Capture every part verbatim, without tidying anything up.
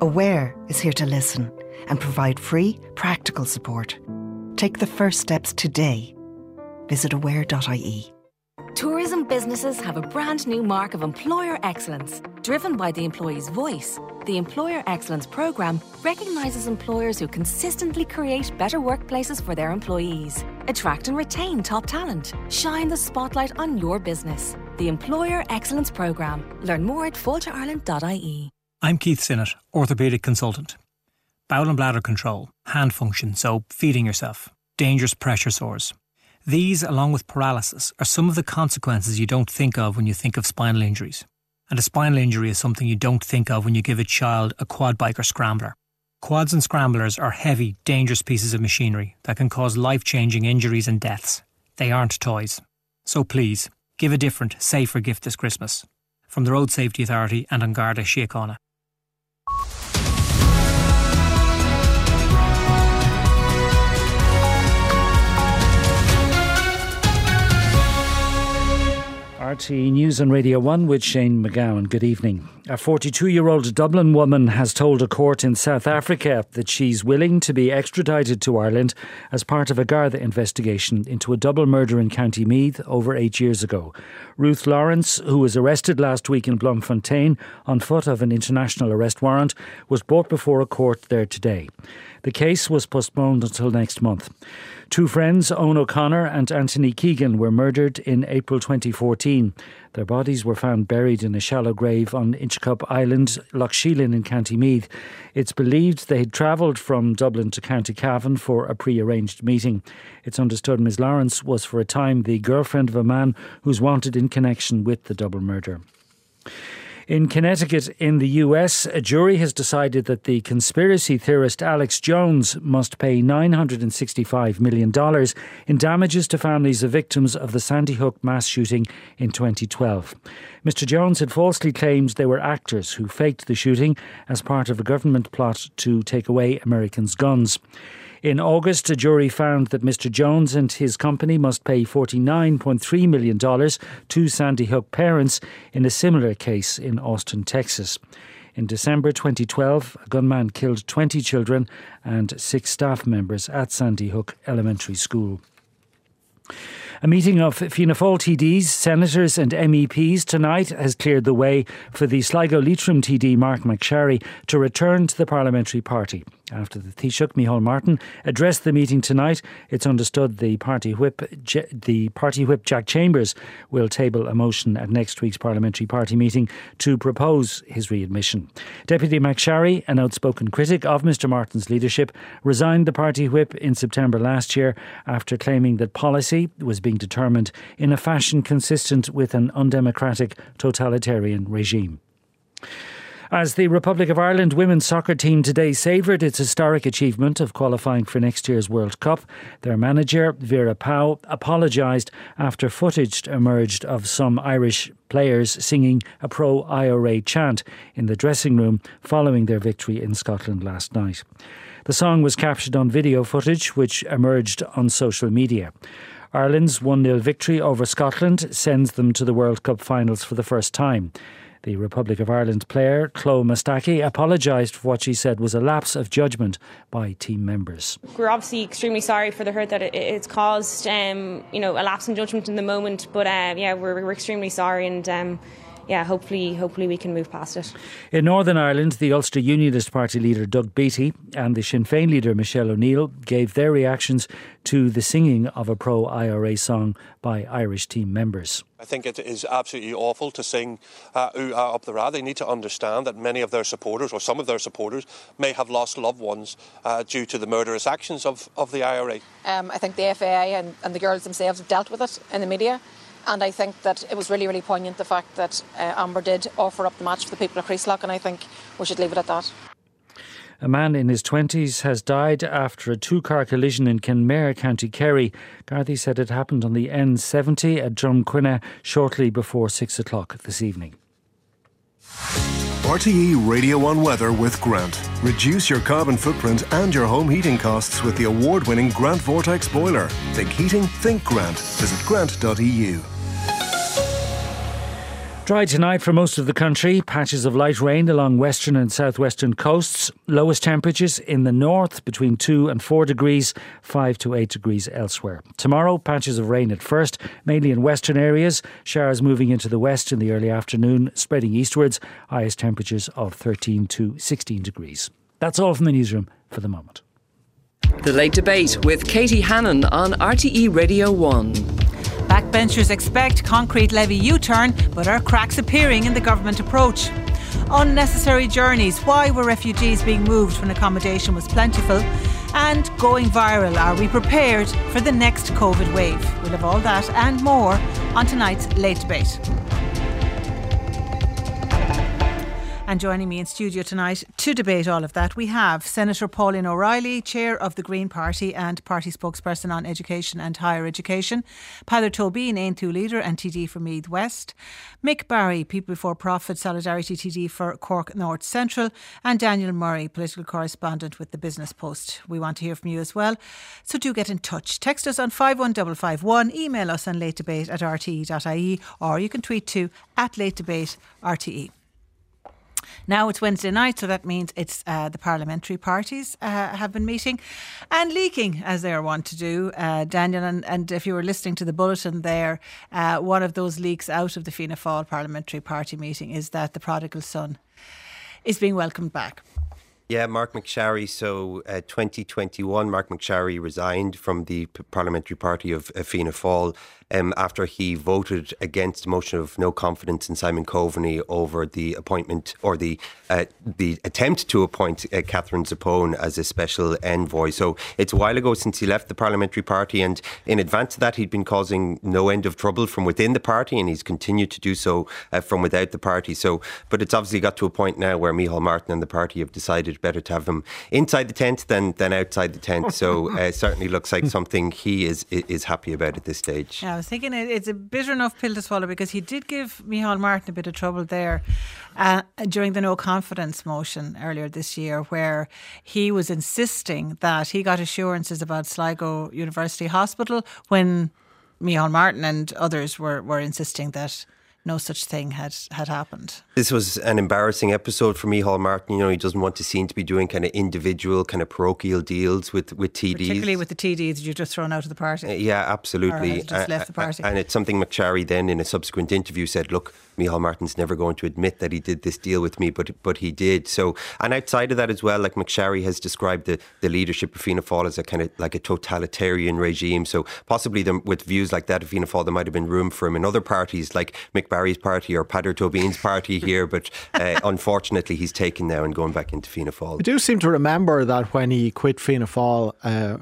Aware is here to listen and provide free, practical support. Take the first steps today. Visit aware dot I E. Tourism businesses have a brand new mark of employer excellence. Driven by the employee's voice, the Employer Excellence Programme recognises employers who consistently create better workplaces for their employees. Attract and retain top talent. Shine the spotlight on your business. The Employer Excellence Programme. Learn more at falter ireland dot I E. I'm Keith Sinnott, orthopaedic consultant. Bowel and bladder control, hand function, so feeding yourself, dangerous pressure sores. These, along with paralysis, are some of the consequences you don't think of when you think of spinal injuries. And a spinal injury is something you don't think of when you give a child a quad bike or scrambler. Quads and scramblers are heavy, dangerous pieces of machinery that can cause life-changing injuries and deaths. They aren't toys. So please, give a different, safer gift this Christmas. From the Road Safety Authority and An Garda Síochána. R T E News on Radio one with Shane McGowan. Good evening. A forty-two-year-old Dublin woman has told a court in South Africa that she's willing to be extradited to Ireland as part of a Garda investigation into a double murder in County Meath over eight years ago. Ruth Lawrence, who was arrested last week in Bloemfontein on foot of an international arrest warrant, was brought before a court there today. The case was postponed until next month. Two friends, Owen O'Connor and Anthony Keegan, were murdered in April twenty fourteen. Their bodies were found buried in a shallow grave on Inchicup Island, Lough Sheelin in County Meath. It's believed they had travelled from Dublin to County Cavan for a pre-arranged meeting. It's understood Miz Lawrence was for a time the girlfriend of a man who's wanted in connection with the double murder. In Connecticut, in the U S, a jury has decided that the conspiracy theorist Alex Jones must pay nine hundred sixty-five million dollars in damages to families of victims of the Sandy Hook mass shooting in twenty twelve. Mister Jones had falsely claimed they were actors who faked the shooting as part of a government plot to take away Americans' guns. In August, a jury found that Mister Jones and his company must pay forty-nine point three million dollars to Sandy Hook parents in a similar case in Austin, Texas. In December twenty twelve, a gunman killed twenty children and six staff members at Sandy Hook Elementary School. A meeting of Fianna Fáil T Ds, senators and M E Ps tonight has cleared the way for the Sligo Leitrim T D Mark McSharry to return to the parliamentary party. After the Taoiseach, Micheál Martin, addressed the meeting tonight, it's understood the party whip, the party whip Jack Chambers will table a motion at next week's parliamentary party meeting to propose his readmission. Deputy McSharry, an outspoken critic of Mister Martin's leadership, resigned the party whip in September last year after claiming that policy was being determined in a fashion consistent with an undemocratic totalitarian regime. As the Republic of Ireland women's soccer team today savoured its historic achievement of qualifying for next year's World Cup, their manager, Vera Pauw, apologised after footage emerged of some Irish players singing a pro-I R A chant in the dressing room following their victory in Scotland last night. The song was captured on video footage which emerged on social media. Ireland's one nil victory over Scotland sends them to the World Cup finals for the first time. The Republic of Ireland player, Chloe Mastaki, apologised for what she said was a lapse of judgment by team members. We're obviously extremely sorry for the hurt that it, it's caused, um, you know, a lapse in judgment in the moment, but uh, yeah, we're, we're extremely sorry and um, yeah, hopefully hopefully we can move past it. In Northern Ireland, the Ulster Unionist Party leader Doug Beattie and the Sinn Féin leader Michelle O'Neill gave their reactions to the singing of a pro-I R A song by Irish team members. I think it is absolutely awful to sing uh, ooh, ah, up the ra. They need to understand that many of their supporters, or some of their supporters, may have lost loved ones uh, due to the murderous actions of, of the I R A. Um, I think the F A I and, and the girls themselves have dealt with it in the media. And I think that it was really, really poignant, the fact that uh, Amber did offer up the match for the people of Creaslock, and I think we should leave it at that. A man in his twenties has died after a two-car collision in Kenmare, County Kerry. Gardaí said it happened on the N seventy at Drumquinna shortly before six o'clock this evening. R T E Radio one Weather with Grant. Reduce your carbon footprint and your home heating costs with the award-winning Grant Vortex boiler. Think heating, think Grant. Visit grant dot e u. Dry tonight for most of the country. Patches of light rain along western and southwestern coasts. Lowest temperatures in the north between two and four degrees, five to eight degrees elsewhere. Tomorrow, patches of rain at first, mainly in western areas. Showers moving into the west in the early afternoon, spreading eastwards. Highest temperatures of thirteen to sixteen degrees. That's all from the newsroom for the moment. The Late Debate with Katie Hannon on R T E Radio one. Backbenchers expect concrete levy U-turn, but are cracks appearing in the government approach. Unnecessary journeys. Why were refugees being moved when accommodation was plentiful? And going viral. Are we prepared for the next COVID wave? We'll have all that and more on tonight's Late Debate. And joining me in studio tonight to debate all of that, we have Senator Pauline O'Reilly, Chair of the Green Party and Party Spokesperson on Education and Higher Education, Peadar Tóibín, Aontú Leader and T D for Meath West, Mick Barry, People Before Profit Solidarity T D for Cork North Central, and Daniel Murray, Political Correspondent with the Business Post. We want to hear from you as well, so do get in touch. Text us on five one five five one, email us on latedebate at r t e dot i e, or you can tweet to at latedebate R T E. Now it's Wednesday night, so that means it's uh, the parliamentary parties uh, have been meeting and leaking, as they are wont to do, uh, Daniel. And, and if you were listening to the bulletin there, uh, one of those leaks out of the Fianna Fáil parliamentary party meeting is that the prodigal son is being welcomed back. Yeah, Mark McSharry. So uh, twenty twenty-one, Mark McSharry resigned from the p- parliamentary party of uh, Fianna Fáil um, after he voted against a motion of no confidence in Simon Coveney over the appointment or the uh, the attempt to appoint uh, Catherine Zappone as a special envoy. So it's a while ago since he left the parliamentary party, and in advance of that he'd been causing no end of trouble from within the party, and he's continued to do so uh, from without the party. So, but it's obviously got to a point now where Micheál Martin and the party have decided better to have him inside the tent than than outside the tent. So uh, it certainly looks like something he is is happy about at this stage. Yeah, I was thinking it's a bitter enough pill to swallow, because he did give Micheál Martin a bit of trouble there uh, during the no confidence motion earlier this year, where he was insisting that he got assurances about Sligo University Hospital when Micheál Martin and others were, were insisting that no such thing had, had happened. This was an embarrassing episode for Micheál Martin. You know, he doesn't want to seem to be doing kind of individual, kind of parochial deals with, with T Ds. Particularly with the T Ds you're just thrown out of the party. Uh, yeah, absolutely. Or has just left the party. Uh, and it's something McSharry then in a subsequent interview said, look, Micheál Martin's never going to admit that he did this deal with me, but but he did. So, and outside of that as well, like McSharry has described the, the leadership of Fianna Fáil as a kind of like a totalitarian regime. So possibly them, with views like that of Fianna Fáil, there might have been room for him in other parties like Mick Barry's party or Peadar Tóibín's party here. But uh, unfortunately, he's taken now and going back into Fianna Fáil. I do seem to remember that when he quit Fianna Fáil, uh,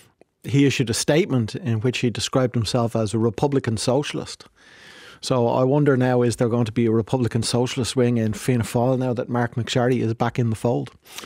he issued a statement in which he described himself as a Republican socialist. So I wonder now, is there going to be a Republican socialist wing in Fianna Fáil now that Mark McSharry is back in the fold?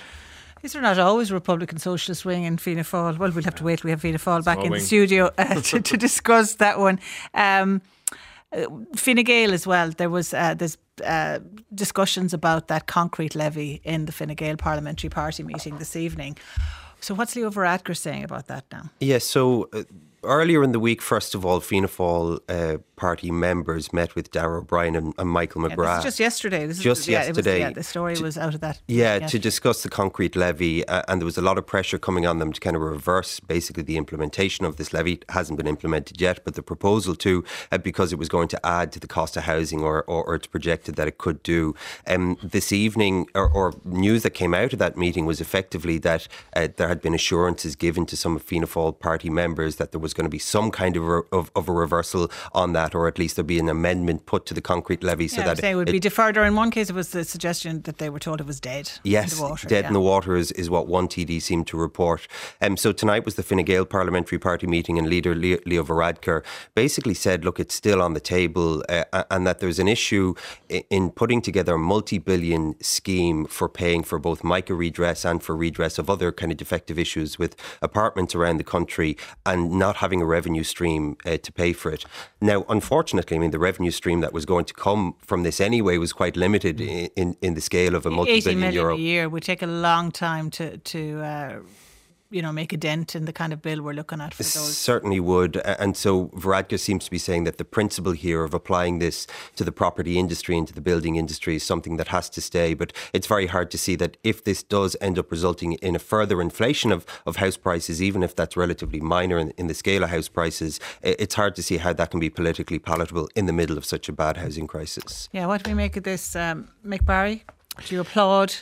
Is there not always a Republican socialist wing in Fianna Fáil? Well, we'll have to wait till we have Fianna Fáil back in wing. the studio uh, to, to discuss that one. Um, uh, Fine Gael as well. There was uh, there's uh, discussions about that concrete levy in the Fine Gael parliamentary party meeting this evening. So what's Leo Varadkar saying about that now? Yes, yeah, so uh, earlier in the week, first of all, Fianna Fáil uh, party members met with Darragh O'Brien and, and Michael McGrath. Yeah, this is just yesterday. This just is, yeah, yesterday. It was, yeah, the story to, was out of that. Yeah, yes. to discuss the concrete levy, uh, and there was a lot of pressure coming on them to kind of reverse basically the implementation of this levy. It hasn't been implemented yet, but the proposal to, uh, because it was going to add to the cost of housing, or, or, or it's projected that it could do. Um, this evening, or, or news that came out of that meeting was effectively that uh, there had been assurances given to some of Fianna Fáil party members that there was going to be some kind of, re- of, of a reversal on that, or at least there'd be an amendment put to the concrete levy so yeah, that it would it, be deferred. Or in one case, it was the suggestion that they were told it was dead. Yes, in the water, dead yeah. in the water is, is what one T D seemed to report. Um, so tonight was the Fine Gael parliamentary party meeting, and leader Leo, Leo Varadkar basically said, look, it's still on the table, uh, and that there's an issue in putting together a multi-billion scheme for paying for both MICA redress and for redress of other kind of defective issues with apartments around the country, and not having a revenue stream uh, to pay for it. Now, unfortunately, I mean, the revenue stream that was going to come from this anyway was quite limited in, in, in the scale of a multi-billion euro. eighty million euro. a year would take a long time to, to uh, you know, make a dent in the kind of bill we're looking at for it those? Certainly would. And so Varadkar seems to be saying that the principle here of applying this to the property industry and to the building industry is something that has to stay. But it's very hard to see that if this does end up resulting in a further inflation of, of house prices, even if that's relatively minor in, in the scale of house prices, it's hard to see how that can be politically palatable in the middle of such a bad housing crisis. Yeah, what do we make of this, um, Mick Barry? Do you applaud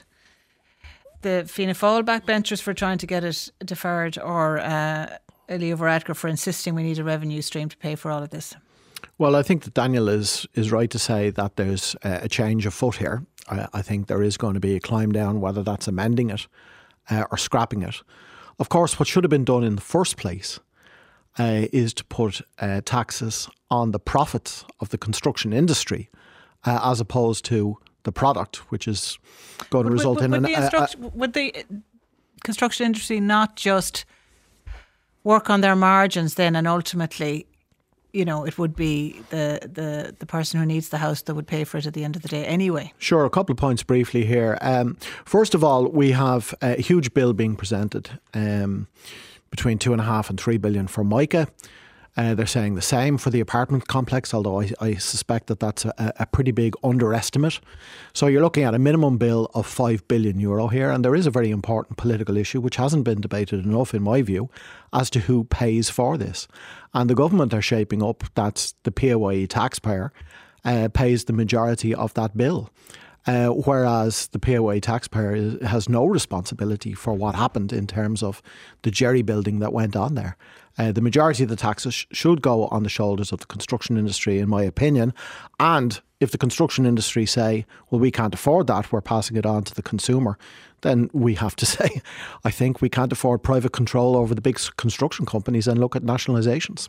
the Fianna Fáil backbenchers for trying to get it deferred, or uh, Leo Varadkar for insisting we need a revenue stream to pay for all of this? Well, I think that Daniel is is right to say that there's a change of foot here. I, I think there is going to be a climb down, whether that's amending it uh, or scrapping it. Of course, what should have been done in the first place uh, is to put uh, taxes on the profits of the construction industry uh, as opposed to the product, which is going to would, result would, in would an... The instruct- uh, uh, would the construction industry not just work on their margins then, and ultimately, you know, it would be the, the, the person who needs the house that would pay for it at the end of the day anyway? Sure, a couple of points briefly here. Um, first of all, we have a huge bill being presented, um, between two and a half and three billion for Mica. Uh, they're saying the same for the apartment complex, although I, I suspect that that's a, a pretty big underestimate. So you're looking at a minimum bill of five billion euro here, and there is a very important political issue which hasn't been debated enough, in my view, as to who pays for this. And the government are shaping up, that's the P A Y E taxpayer, uh, pays the majority of that bill. Uh, whereas the P A Y E taxpayer is, has no responsibility for what happened in terms of the jerry building that went on there. Uh, the majority of the taxes sh- should go on the shoulders of the construction industry, in my opinion. And if the construction industry say, well, we can't afford that, we're passing it on to the consumer, then we have to say, I think we can't afford private control over the big construction companies and look at nationalisations.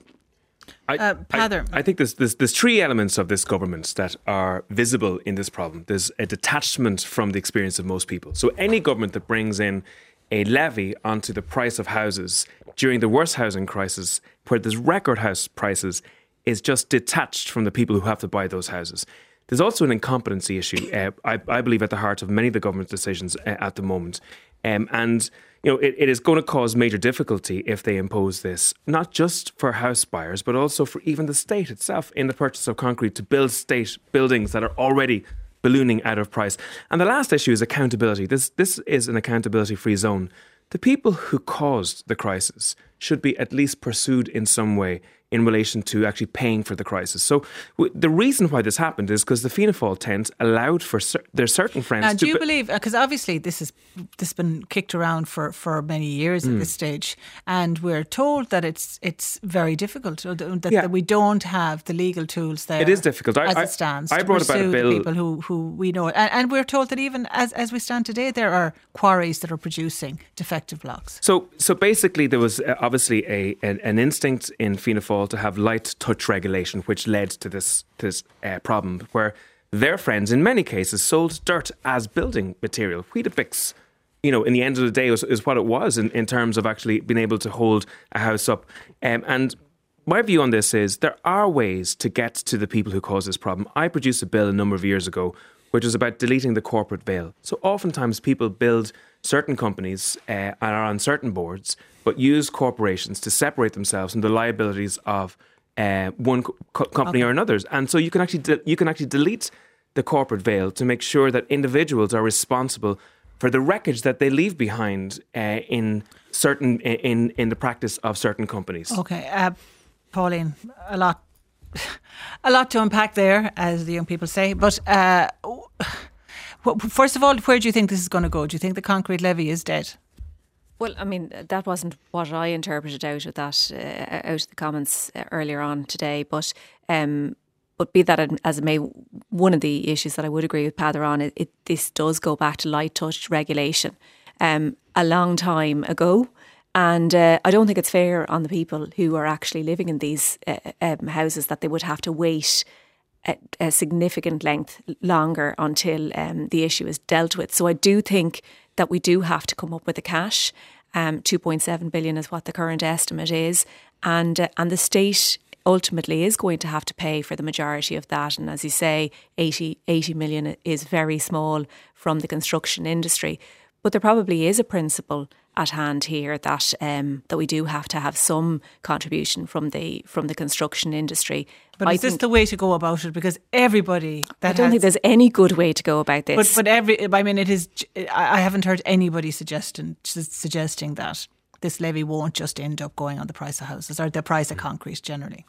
I, uh, I, I think there's, there's, there's three elements of this government that are visible in this problem. There's a detachment from the experience of most people. So any government that brings in a levy onto the price of houses during the worst housing crisis, where there's record house prices, is just detached from the people who have to buy those houses. There's also an incompetency issue, uh, I, I believe, at the heart of many of the government's decisions uh, at the moment. Um, and you know, it, it is going to cause major difficulty if they impose this, not just for house buyers, but also for even the state itself in the purchase of concrete to build state buildings that are already ballooning out of price. And the last issue is accountability. This this is an accountability-free zone. The people who caused the crisis should be at least pursued in some way in relation to actually paying for the crisis. So w- the reason why this happened is because the Fianna Fáil tent allowed for cer- their certain friends now, to... do you be- believe, because obviously this has this has been kicked around for, for many years mm. at this stage, and we're told that it's it's very difficult, that, yeah. that we don't have the legal tools there. It is difficult. As I, it stands. I, I brought about a bill... the people who, who we know. And, and we're told that even as, as we stand today, there are quarries that are producing defective blocks. So so basically there was uh, obviously a an, an instinct in Fianna Fáil to have light touch regulation, which led to this, this uh, problem where their friends in many cases sold dirt as building material. Weetabix, you know, in the end of the day was, is what it was in, in terms of actually being able to hold a house up. Um, and my view on this is there are ways to get to the people who cause this problem. I produced a bill a number of years ago which was about deleting the corporate veil. So oftentimes people build certain companies uh, and are on certain boards, but use corporations to separate themselves from the liabilities of uh, one co- company okay. or another's. And so you can actually de- you can actually delete the corporate veil to make sure that individuals are responsible for the wreckage that they leave behind uh, in certain in in the practice of certain companies. Okay, uh, Pauline, a lot. A lot to unpack there, as the young people say. But uh, first of all, where do you think this is going to go? Do you think the concrete levy is dead? Well, I mean, that wasn't what I interpreted out of that, uh, out of the comments earlier on today. But um, but be that as it may, one of the issues that I would agree with Peadar on, it, it this does go back to light touch regulation um, a long time ago. And uh, I don't think it's fair on the people who are actually living in these uh, um, houses that they would have to wait a, a significant length longer until um, the issue is dealt with. So I do think that we do have to come up with the cash. Um, two point seven billion is what the current estimate is. And, uh, and the state ultimately is going to have to pay for the majority of that. And as you say, eighty, eighty million is very small from the construction industry. But there probably is a principle at hand here that um, that we do have to have some contribution from the from the construction industry. But I is this the way to go about it? Because everybody that I don't has, think there's any good way to go about this. But but every I mean it is. I haven't heard anybody suggesting suggesting that this levy won't just end up going on the price of houses or the price of concrete generally.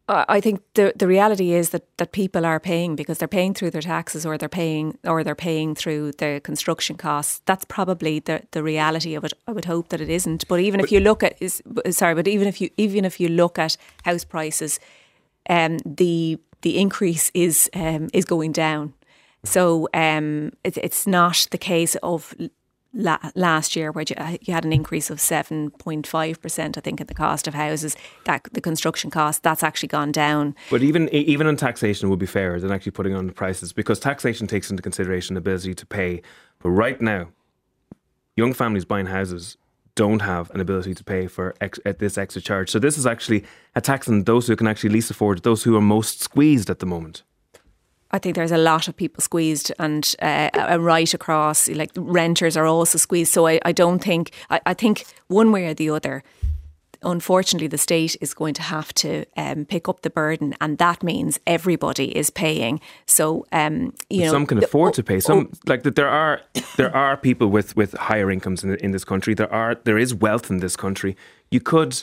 I think the the reality is that, that people are paying because they're paying through their taxes or they're paying or they're paying through the construction costs. That's probably the, the reality of it. I would hope that it isn't. But even if you look at is sorry, but even if you even if you look at house prices, um, the the increase is um, is going down. So um, it, it's not the case of La- last year where you, uh, you had an increase of seven point five percent I think in the cost of houses, that the construction cost, that's actually gone down. But even even on taxation it would be fairer than actually putting on the prices, because taxation takes into consideration the ability to pay. But right now, young families buying houses don't have an ability to pay for ex- at this extra charge. So this is actually a tax on those who can actually least afford, those who are most squeezed at the moment. I think there's a lot of people squeezed, and uh, right across, like renters are also squeezed. So I, I don't think, I, I think one way or the other, unfortunately, the state is going to have to um, pick up the burden, and that means everybody is paying. So um, you but know, some can afford to pay. Some like that. There are there are people with, with higher incomes in, in this country. There are there is wealth in this country. You could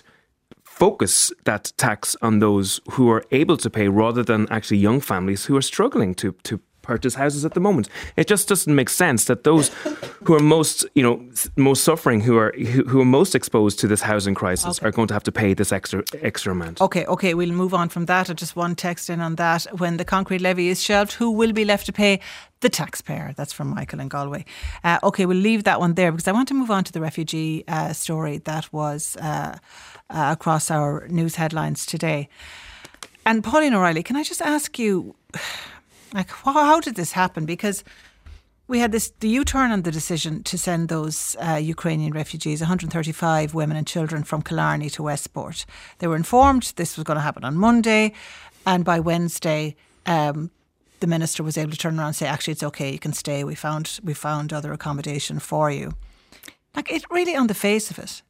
focus that tax on those who are able to pay rather than actually young families who are struggling to to purchase houses at the moment. It just doesn't make sense that those who are most, you know, most suffering, who are who, who are most exposed to this housing crisis, okay, are going to have to pay this extra extra amount. Okay, okay, we'll move on from that. Just one text in on that. When the concrete levy is shelved, who will be left to pay? The taxpayer. That's from Michael in Galway. Uh, okay, we'll leave that one there because I want to move on to the refugee uh, story that was uh, uh, across our news headlines today. And Pauline O'Reilly, can I just ask you, like, how did this happen? Because we had this the U-turn on the decision to send those uh, Ukrainian refugees, one hundred thirty-five women and children from Killarney to Westport. They were informed this was going to happen on Monday, and by Wednesday, um, the minister was able to turn around and say, actually, it's okay, you can stay. We found we found other accommodation for you. Like, it really, on the face of it,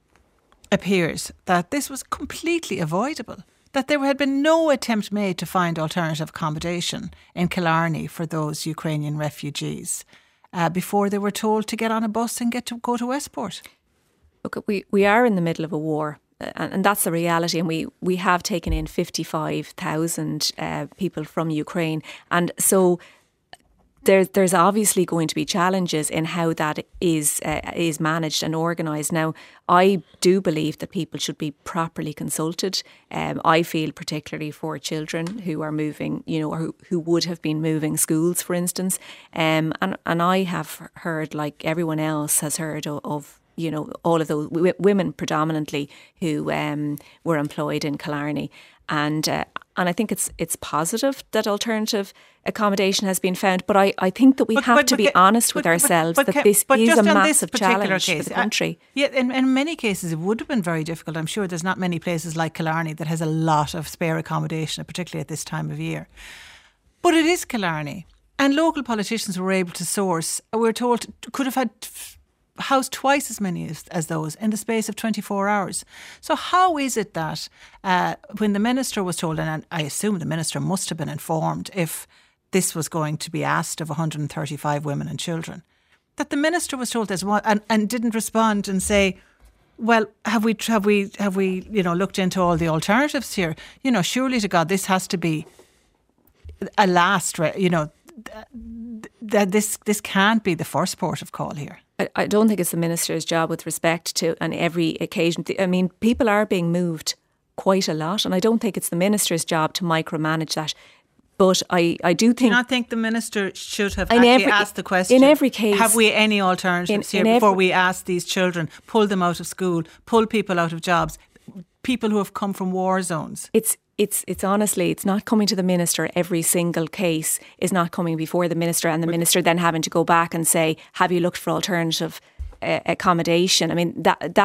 appears that this was completely avoidable, that there had been no attempt made to find alternative accommodation in Killarney for those Ukrainian refugees uh, before they were told to get on a bus and get to go to Westport. Look, we, we are in the middle of a war. And, and that's the reality. And we, we have taken in fifty-five thousand uh, people from Ukraine. And so there's there's obviously going to be challenges in how that is uh, is managed and organised. Now, I do believe that people should be properly consulted. Um, I feel particularly for children who are moving, you know, or who, who would have been moving schools, for instance. Um, and, and I have heard, like everyone else has heard of, of you know, all of those w- women predominantly who um, were employed in Killarney. And uh, and I think it's it's positive that alternative accommodation has been found. But I, I think that we but, have but, to but, be honest but, with ourselves but, but, that this but is just a on massive this challenge case, for the country. Uh, yeah, in, in many cases it would have been very difficult. I'm sure there's not many places like Killarney that has a lot of spare accommodation, particularly at this time of year. But it is Killarney. And local politicians were able to source, we're told, could have had housed twice as many as, as those in the space of twenty-four hours. So how is it that uh, when the minister was told, and I assume the minister must have been informed if this was going to be asked of one hundred thirty-five women and children, that the minister was told this and, and didn't respond and say, well, have we have we have we you know looked into all the alternatives here? You know, surely to God, this has to be a last. You know, that this this can't be the first port of call here. I don't think it's the minister's job with respect to on every occasion. I mean, people are being moved quite a lot, and I don't think it's the minister's job to micromanage that. But I, I do think... Do you not think the minister should have actually every, asked the question? In every case... Have we any alternatives in, here in before every, we ask these children, pull them out of school, pull people out of jobs, people who have come from war zones? It's It's it's honestly, it's not coming to the minister. Every single case is not coming before the minister, and the minister then having to go back and say, have you looked for alternative uh, accommodation? I mean, that that's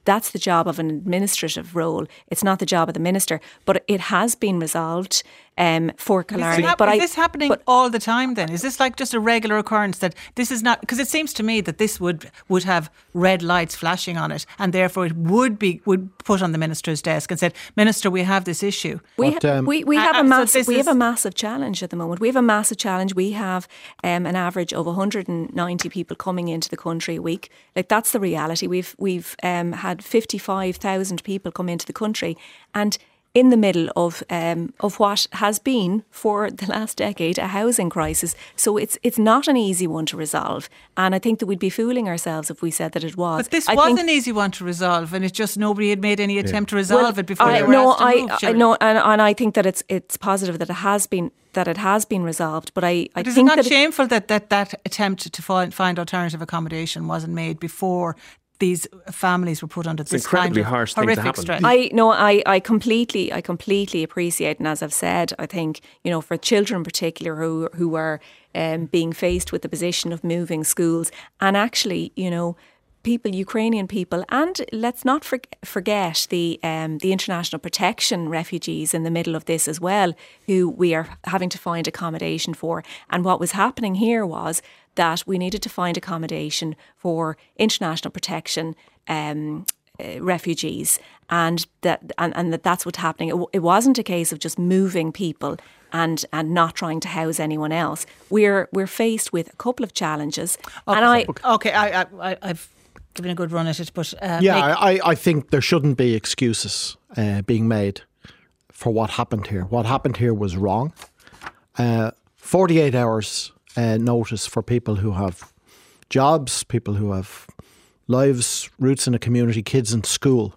that's the job of an administrative role. It's not the job of the minister. But it has been resolved um, for Killarney. Is, hap- but is I, this happening but, all the time then? Is this like just a regular occurrence that this is not, because it seems to me that this would would have red lights flashing on it, and therefore it would be would put on the minister's desk and said, Minister, we have this issue. We but, ha- um, we, we have uh, a massive so we is, have a massive challenge at the moment. We have a massive challenge. We have um, an average of one hundred ninety people coming into the country a week. Like, that's the reality. We've we've um, had fifty-five thousand people come into the country, and in the middle of um, of what has been for the last decade a housing crisis. So it's it's not an easy one to resolve, and I think that we'd be fooling ourselves if we said that it was. But this I was think, an easy one to resolve, and it's just nobody had made any attempt yeah. to resolve well, it before I, they were no, asked to I, move. I no, and, and I think that it's it's positive that it has been that it has been resolved. But I, I but is think it not that shameful that, that that attempt to find, find alternative accommodation wasn't made before these families were put under it's this incredibly kind of harsh horrific thing to happen. stress? I no, I, I completely, I completely appreciate, and as I've said, I think, you know, for children in particular who who are um, being faced with the position of moving schools, and actually, you know, people, Ukrainian people, and let's not for, forget the um, the international protection refugees in the middle of this as well, who we are having to find accommodation for. And what was happening here was that we needed to find accommodation for international protection um, uh, refugees, and that and, and that that's what's happening. It, w- it wasn't a case of just moving people and and not trying to house anyone else. We're we're faced with a couple of challenges, okay. and I okay, I, I I've given a good run at it, but uh, yeah, Nick. I I think there shouldn't be excuses uh, being made for what happened here. What happened here was wrong. Uh, forty-eight hours. Uh, notice for people who have jobs, people who have lives, roots in a community, kids in school.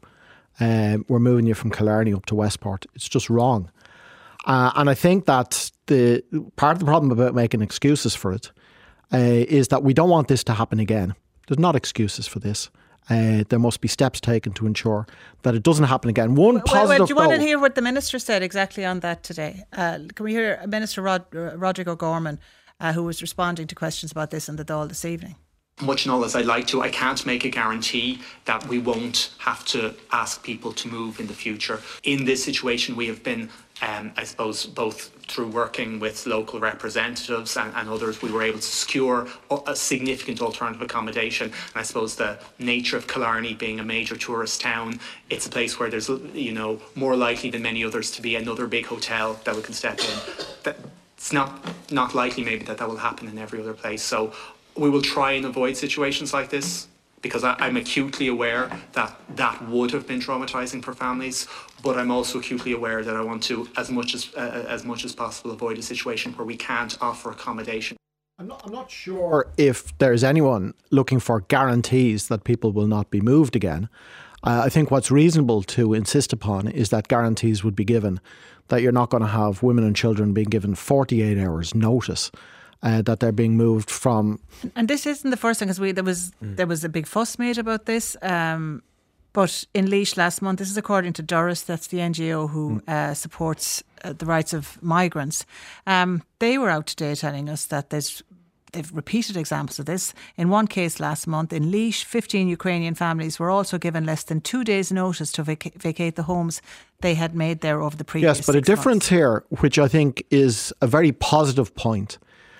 Um, we're moving you from Killarney up to Westport. It's just wrong. Uh, and I think that the part of the problem about making excuses for it uh, is that we don't want this to happen again. There's not excuses for this. Uh, there must be steps taken to ensure that it doesn't happen again. One well, positive. well, do you want though, to hear what the Minister said exactly on that today? Uh, can we hear Minister Rod, uh, Roderick O'Gorman, Uh, who was responding to questions about this in the Dáil this evening? Much and all as I'd like to, I can't make a guarantee that we won't have to ask people to move in the future. In this situation, we have been, um, I suppose, both through working with local representatives and, and others, we were able to secure a significant alternative accommodation. And I suppose the nature of Killarney being a major tourist town, it's a place where there's, you know, more likely than many others to be another big hotel that we can step in. That, It's not not likely maybe that that will happen in every other place. So we will try and avoid situations like this, because I, I'm acutely aware that that would have been traumatising for families. But I'm also acutely aware that I want to, as much as uh, as much as possible, avoid a situation where we can't offer accommodation. I'm not, I'm not sure if there's anyone looking for guarantees that people will not be moved again. Uh, I think what's reasonable to insist upon is that guarantees would be given, that you're not going to have women and children being given forty-eight hours notice uh, that they're being moved from. And this isn't the first thing, because we there was mm. there was a big fuss made about this. Um, but in Laois last month, this is according to Doris, that's the N G O who mm. uh, supports uh, the rights of migrants. Um, they were out today telling us that there's They've repeated examples of this. In one case last month in Laois, fifteen Ukrainian families were also given less than two days' notice to vac- vacate the homes they had made there over the previous Yes, but a difference months. here, which I think is a very positive point,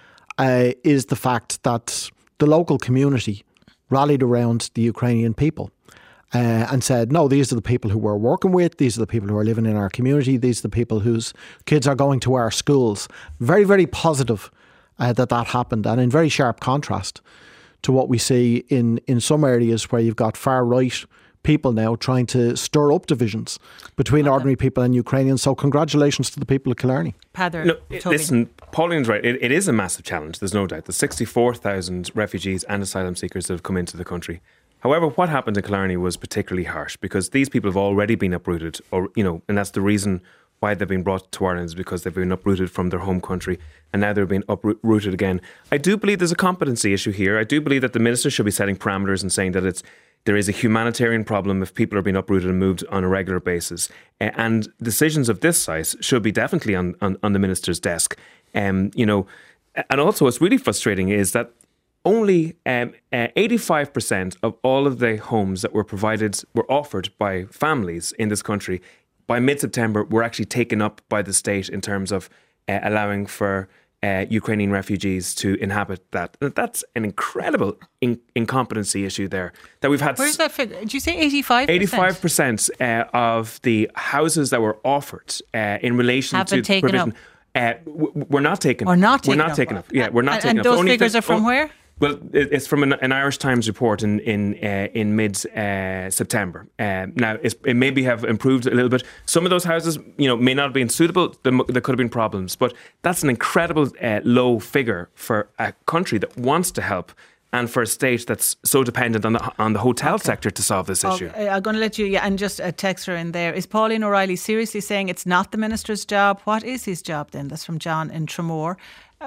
uh, is the fact that the local community rallied around the Ukrainian people uh, and said, no, these are the people who we're working with, these are the people who are living in our community, these are the people whose kids are going to our schools. Very, very positive Uh, that that happened, and in very sharp contrast to what we see in, in some areas where you've got far-right people now trying to stir up divisions between okay. ordinary people and Ukrainians. So congratulations to the people of Killarney. Peadar, no, listen, Pauline's right. It, it is a massive challenge, there's no doubt. There's sixty-four thousand refugees and asylum seekers that have come into the country. However, what happened in Killarney was particularly harsh, because these people have already been uprooted, or you know, and that's the reason why they've been brought to Ireland, is because they've been uprooted from their home country, and now they're being uprooted again. I do believe there's a competency issue here. I do believe that the minister should be setting parameters and saying that it's there is a humanitarian problem if people are being uprooted and moved on a regular basis. Uh, and decisions of this size should be definitely on, on, on the minister's desk. Um, you know, and also what's really frustrating is that only um, uh, eighty-five percent of all of the homes that were provided, were offered by families in this country, by mid-September were actually taken up by the state in terms of uh, allowing for uh, Ukrainian refugees to inhabit that. That's an incredible in- incompetency issue there that we've had. Where's that figure? Did you say eighty-five percent? eighty-five percent uh, of the houses that were offered uh, in relation Have to been taken provision, up. Uh, w- we're not taken. Or not taken We're not up. taken up. Yeah, we're not and, taken and up. those Only figures the, are from oh, where? Well, it's from an, an Irish Times report in in uh, in mid uh, September. Um, now, it's, it maybe have improved a little bit. Some of those houses, you know, may not have been suitable. There, there could have been problems, but that's an incredible uh, low figure for a country that wants to help, and for a state that's so dependent on the on the hotel okay. sector to solve this issue. Okay. I'm going to let you, yeah, and just a texter in there. Is Pauline O'Reilly seriously saying it's not the minister's job? What is his job then? That's from John in Tramore. Uh,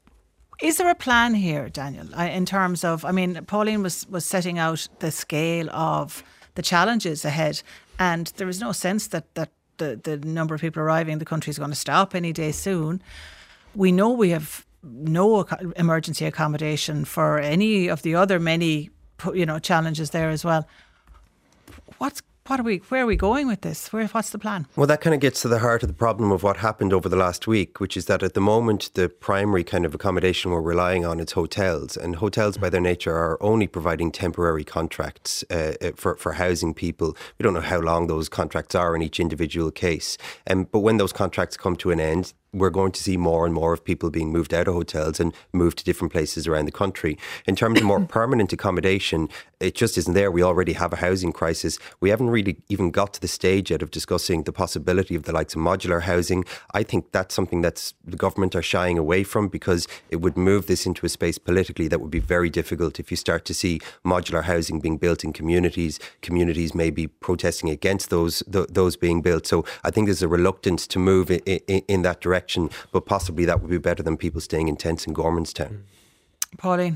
Is there a plan here, Daniel, in terms of, I mean, Pauline was, was setting out the scale of the challenges ahead, and there is no sense that, that the, the number of people arriving in the country is going to stop any day soon. We know we have no emergency accommodation for any of the other many, you know, challenges there as well. What's What are we? Where are we going with this? Where? What's the plan? Well, that kind of gets to the heart of the problem of what happened over the last week, which is that at the moment, the primary kind of accommodation we're relying on is hotels. And hotels, by their nature, are only providing temporary contracts uh, for, for housing people. We don't know how long those contracts are in each individual case. Um, but when those contracts come to an end, we're going to see more and more of people being moved out of hotels and moved to different places around the country. In terms of more permanent accommodation, it just isn't there. We already have a housing crisis. We haven't really even got to the stage yet of discussing the possibility of the likes of modular housing. I think that's something that's the government are shying away from, because it would move this into a space politically that would be very difficult. If you start to see modular housing being built in communities, communities may be protesting against those th- those being built. So I think there's a reluctance to move in, in, in that direction. But possibly that would be better than people staying in tents in Gormanstown. Pauline?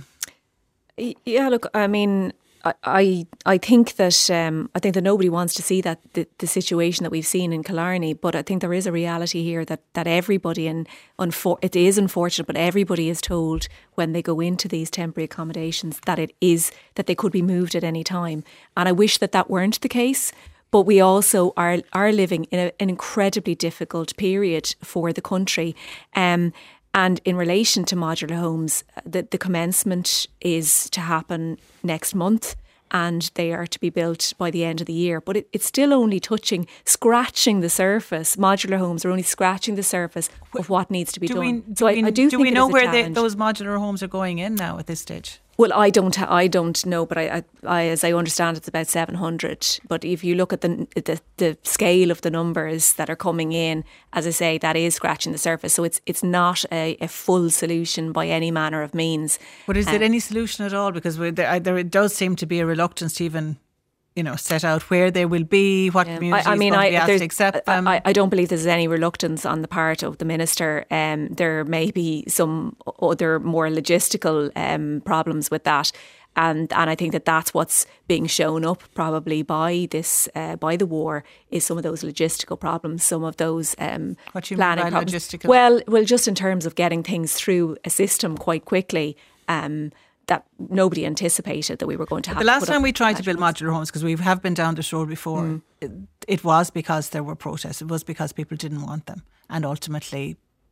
Yeah, look, I mean, I I, I think that um, I think that nobody wants to see that the, the situation that we've seen in Killarney, but I think there is a reality here that, that everybody, and unfor- it is unfortunate, but everybody is told when they go into these temporary accommodations that it is, that they could be moved at any time. And I wish that that weren't the case. But we also are are living in a, an incredibly difficult period for the country. Um, and in relation to modular homes, the, the commencement is to happen next month, and they are to be built by the end of the year. But it, it's still only touching, scratching the surface. Modular homes are only scratching the surface of what needs to be do done. We, do so we, I, I do, do think we know where they, those modular homes are going in now at this stage? Well, I don't, I don't know, but I, I, I, as I understand, it's about seven hundred. But if you look at the, the the scale of the numbers that are coming in, as I say, that is scratching the surface. So it's it's not a, a full solution by any manner of means. But is um, there any solution at all? Because we're, there, there does seem to be a reluctance to even, you know, set out where they will be, what yeah. communities I, I mean, going to be asked to accept them. I, I don't believe there's any reluctance on the part of the minister. Um, there may be some other more logistical um, problems with that. And and I think that that's what's being shown up probably by this, uh, by the war, is some of those logistical problems, some of those um, what do you planning mean by problems. Logistical? Well, well, just in terms of getting things through a system quite quickly. Um, that nobody anticipated that we were going to have. The last to time we tried to build modular homes, because we have been down this road before, mm. it, it was because there were protests. It was because people didn't want them. And ultimately,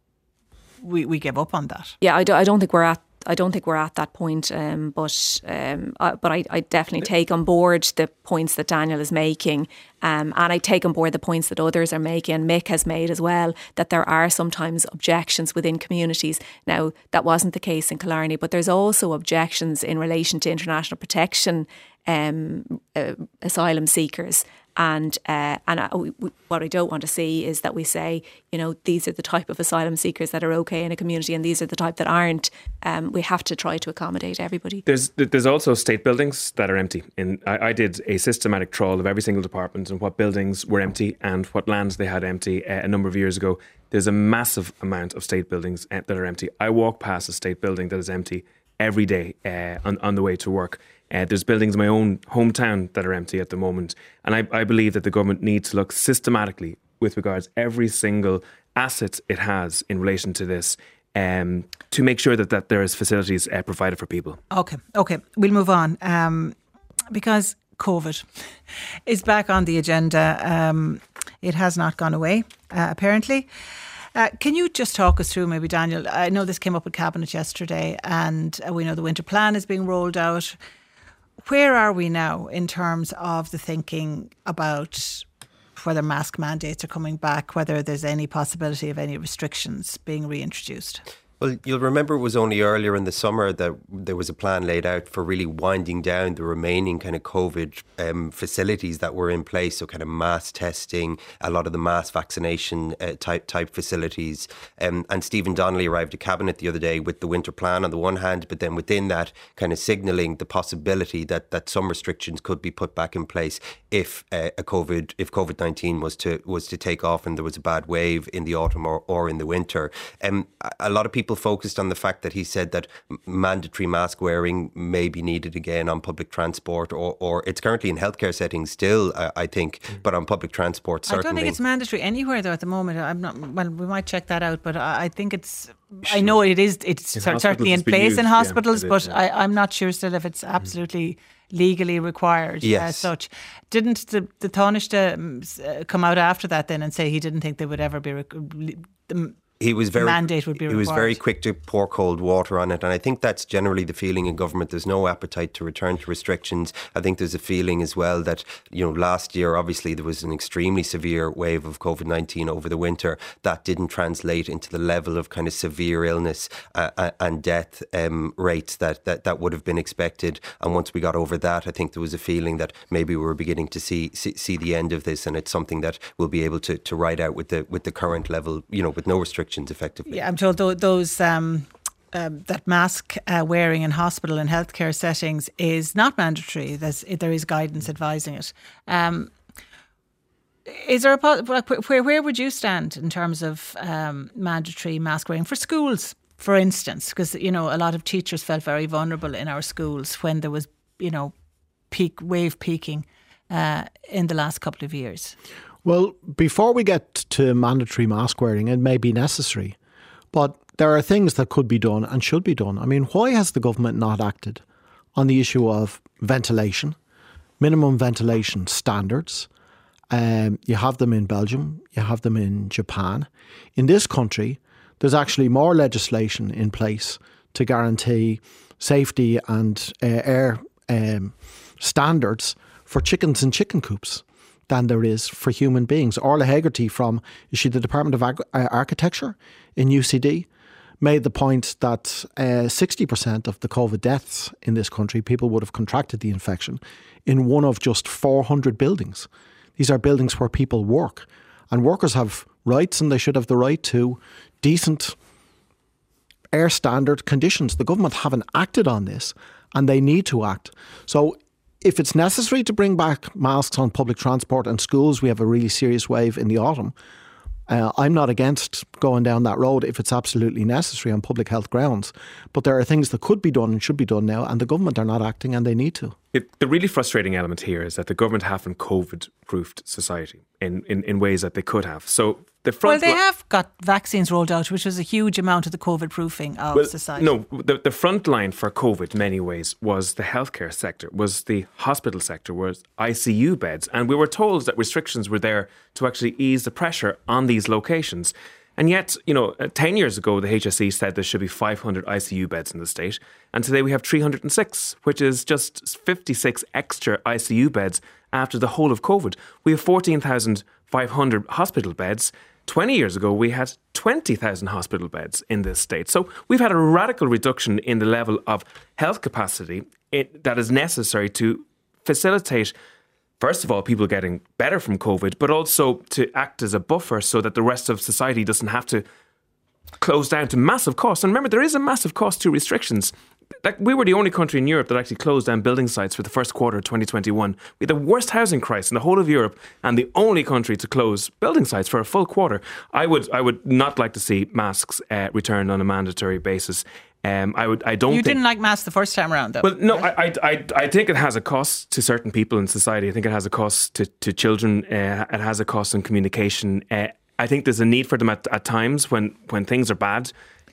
we, we gave up on that. Yeah, I, do, I don't think we're at I don't think we're at that point, um, but um, I, but I, I definitely take on board the points that Daniel is making, um, and I take on board the points that others are making, and Mick has made as well, that there are sometimes objections within communities. Now, that wasn't the case in Killarney, but there's also objections in relation to international protection um, uh, asylum seekers. And uh, and I, we, what I don't want to see is that we say, you know, these are the type of asylum seekers that are okay in a community, and these are the type that aren't. Um, we have to try to accommodate everybody. There's there's also state buildings that are empty. In I, I did a systematic trawl of every single department and what buildings were empty and what lands they had empty uh, a number of years ago. There's a massive amount of state buildings that are empty. I walk past a state building that is empty every day uh, on on the way to work. Uh, there's buildings in my own hometown that are empty at the moment. And I, I believe that the government needs to look systematically with regards every single asset it has in relation to this um, to make sure that, that there is facilities uh, provided for people. Okay, okay, we'll move on um, because COVID is back on the agenda. Um, it has not gone away, uh, apparently. Uh, can you just talk us through, maybe, Daniel? I know this came up at Cabinet yesterday, and uh, we know the winter plan is being rolled out. Where are we now in terms of the thinking about whether mask mandates are coming back, whether there's any possibility of any restrictions being reintroduced? Well, you'll remember it was only earlier in the summer that there was a plan laid out for really winding down the remaining kind of COVID um, facilities that were in place. So kind of mass testing, a lot of the mass vaccination uh, type type facilities. Um, and Stephen Donnelly arrived at Cabinet the other day with the winter plan on the one hand, but then within that kind of signalling the possibility that, that some restrictions could be put back in place if uh, a COVID if COVID nineteen was to was to take off and there was a bad wave in the autumn or, or in the winter. Um, a lot of people People focused on the fact that he said that mandatory mask wearing may be needed again on public transport, or, or it's currently in healthcare settings still, uh, I think, but on public transport certainly. I don't think it's mandatory anywhere though at the moment. I'm not. Well, we might check that out, but I, I think it's. Sure. I know it is. It's in certainly in place used, in hospitals, yeah, but is, yeah. I, I'm not sure still if it's absolutely legally required yes. as such. Didn't the the Taoiseach come out after that then and say he didn't think they would ever be. Rec- the, He was very mandate would be he required. was very quick to pour cold water on it, and I think that's generally the feeling in government. There's no appetite to return to restrictions. I think there's a feeling as well that, you know, last year obviously there was an extremely severe wave of COVID nineteen over the winter that didn't translate into the level of kind of severe illness uh, and death um, rates that, that that would have been expected. And once we got over that, I think there was a feeling that maybe we were beginning to see see, see the end of this, and it's something that we'll be able to to ride out with the with the current level, you know, with no restrictions. Effectively. Yeah, I'm told th- those um, um, that mask uh, wearing in hospital and healthcare settings is not mandatory. There's, there is guidance advising it. Um, is there a where where would you stand in terms of um, mandatory mask wearing for schools, for instance? Because you know a lot of teachers felt very vulnerable in our schools when there was you know peak wave peaking uh, in the last couple of years. Well, before we get to mandatory mask wearing, it may be necessary, but there are things that could be done and should be done. I mean, why has the government not acted on the issue of ventilation, minimum ventilation standards? Um, you have them in Belgium, you have them in Japan. In this country, there's actually more legislation in place to guarantee safety and uh, air um, standards for chickens in chicken coops than there is for human beings. Orla Hegarty from, is she the Department of Ag- uh, Architecture in U C D, made the point that uh, sixty percent of the COVID deaths in this country, people would have contracted the infection in one of just four hundred buildings. These are buildings where people work, and workers have rights, and they should have the right to decent air standard conditions. The government haven't acted on this, and they need to act. So if it's necessary to bring back masks on public transport and schools, we have a really serious wave in the autumn. Uh, I'm not against going down that road if it's absolutely necessary on public health grounds. But there are things that could be done and should be done now, and the government are not acting, and they need to. It, the really frustrating element here is that the government haven't COVID-proofed society in, in, in ways that they could have. So the front well, they li- have got vaccines rolled out, which was a huge amount of the COVID-proofing of well, society. No, the, the front line for COVID in many ways was the healthcare sector, was the hospital sector, was I C U beds. And we were told that restrictions were there to actually ease the pressure on these locations. And yet, you know, ten years ago, the H S E said there should be five hundred I C U beds in the state. And today we have three hundred six, which is just fifty-six extra I C U beds after the whole of COVID. We have fourteen thousand five hundred hospital beds. twenty years ago, we had twenty thousand hospital beds in this state. So we've had a radical reduction in the level of health capacity that is necessary to facilitate, first of all, people getting better from COVID, but also to act as a buffer so that the rest of society doesn't have to close down to massive costs. And remember, there is a massive cost to restrictions. Like, we were the only country in Europe that actually closed down building sites for the first quarter of twenty twenty-one. We had the worst housing crisis in the whole of Europe, and the only country to close building sites for a full quarter. I would, I would not like to see masks uh, returned on a mandatory basis. Um, I would. I don't. You think, didn't like masks the first time around, though. Well, no. I, I, I think it has a cost to certain people in society. I think it has a cost to to children. Uh, it has a cost in communication. Uh, I think there's a need for them at, at times when when things are bad.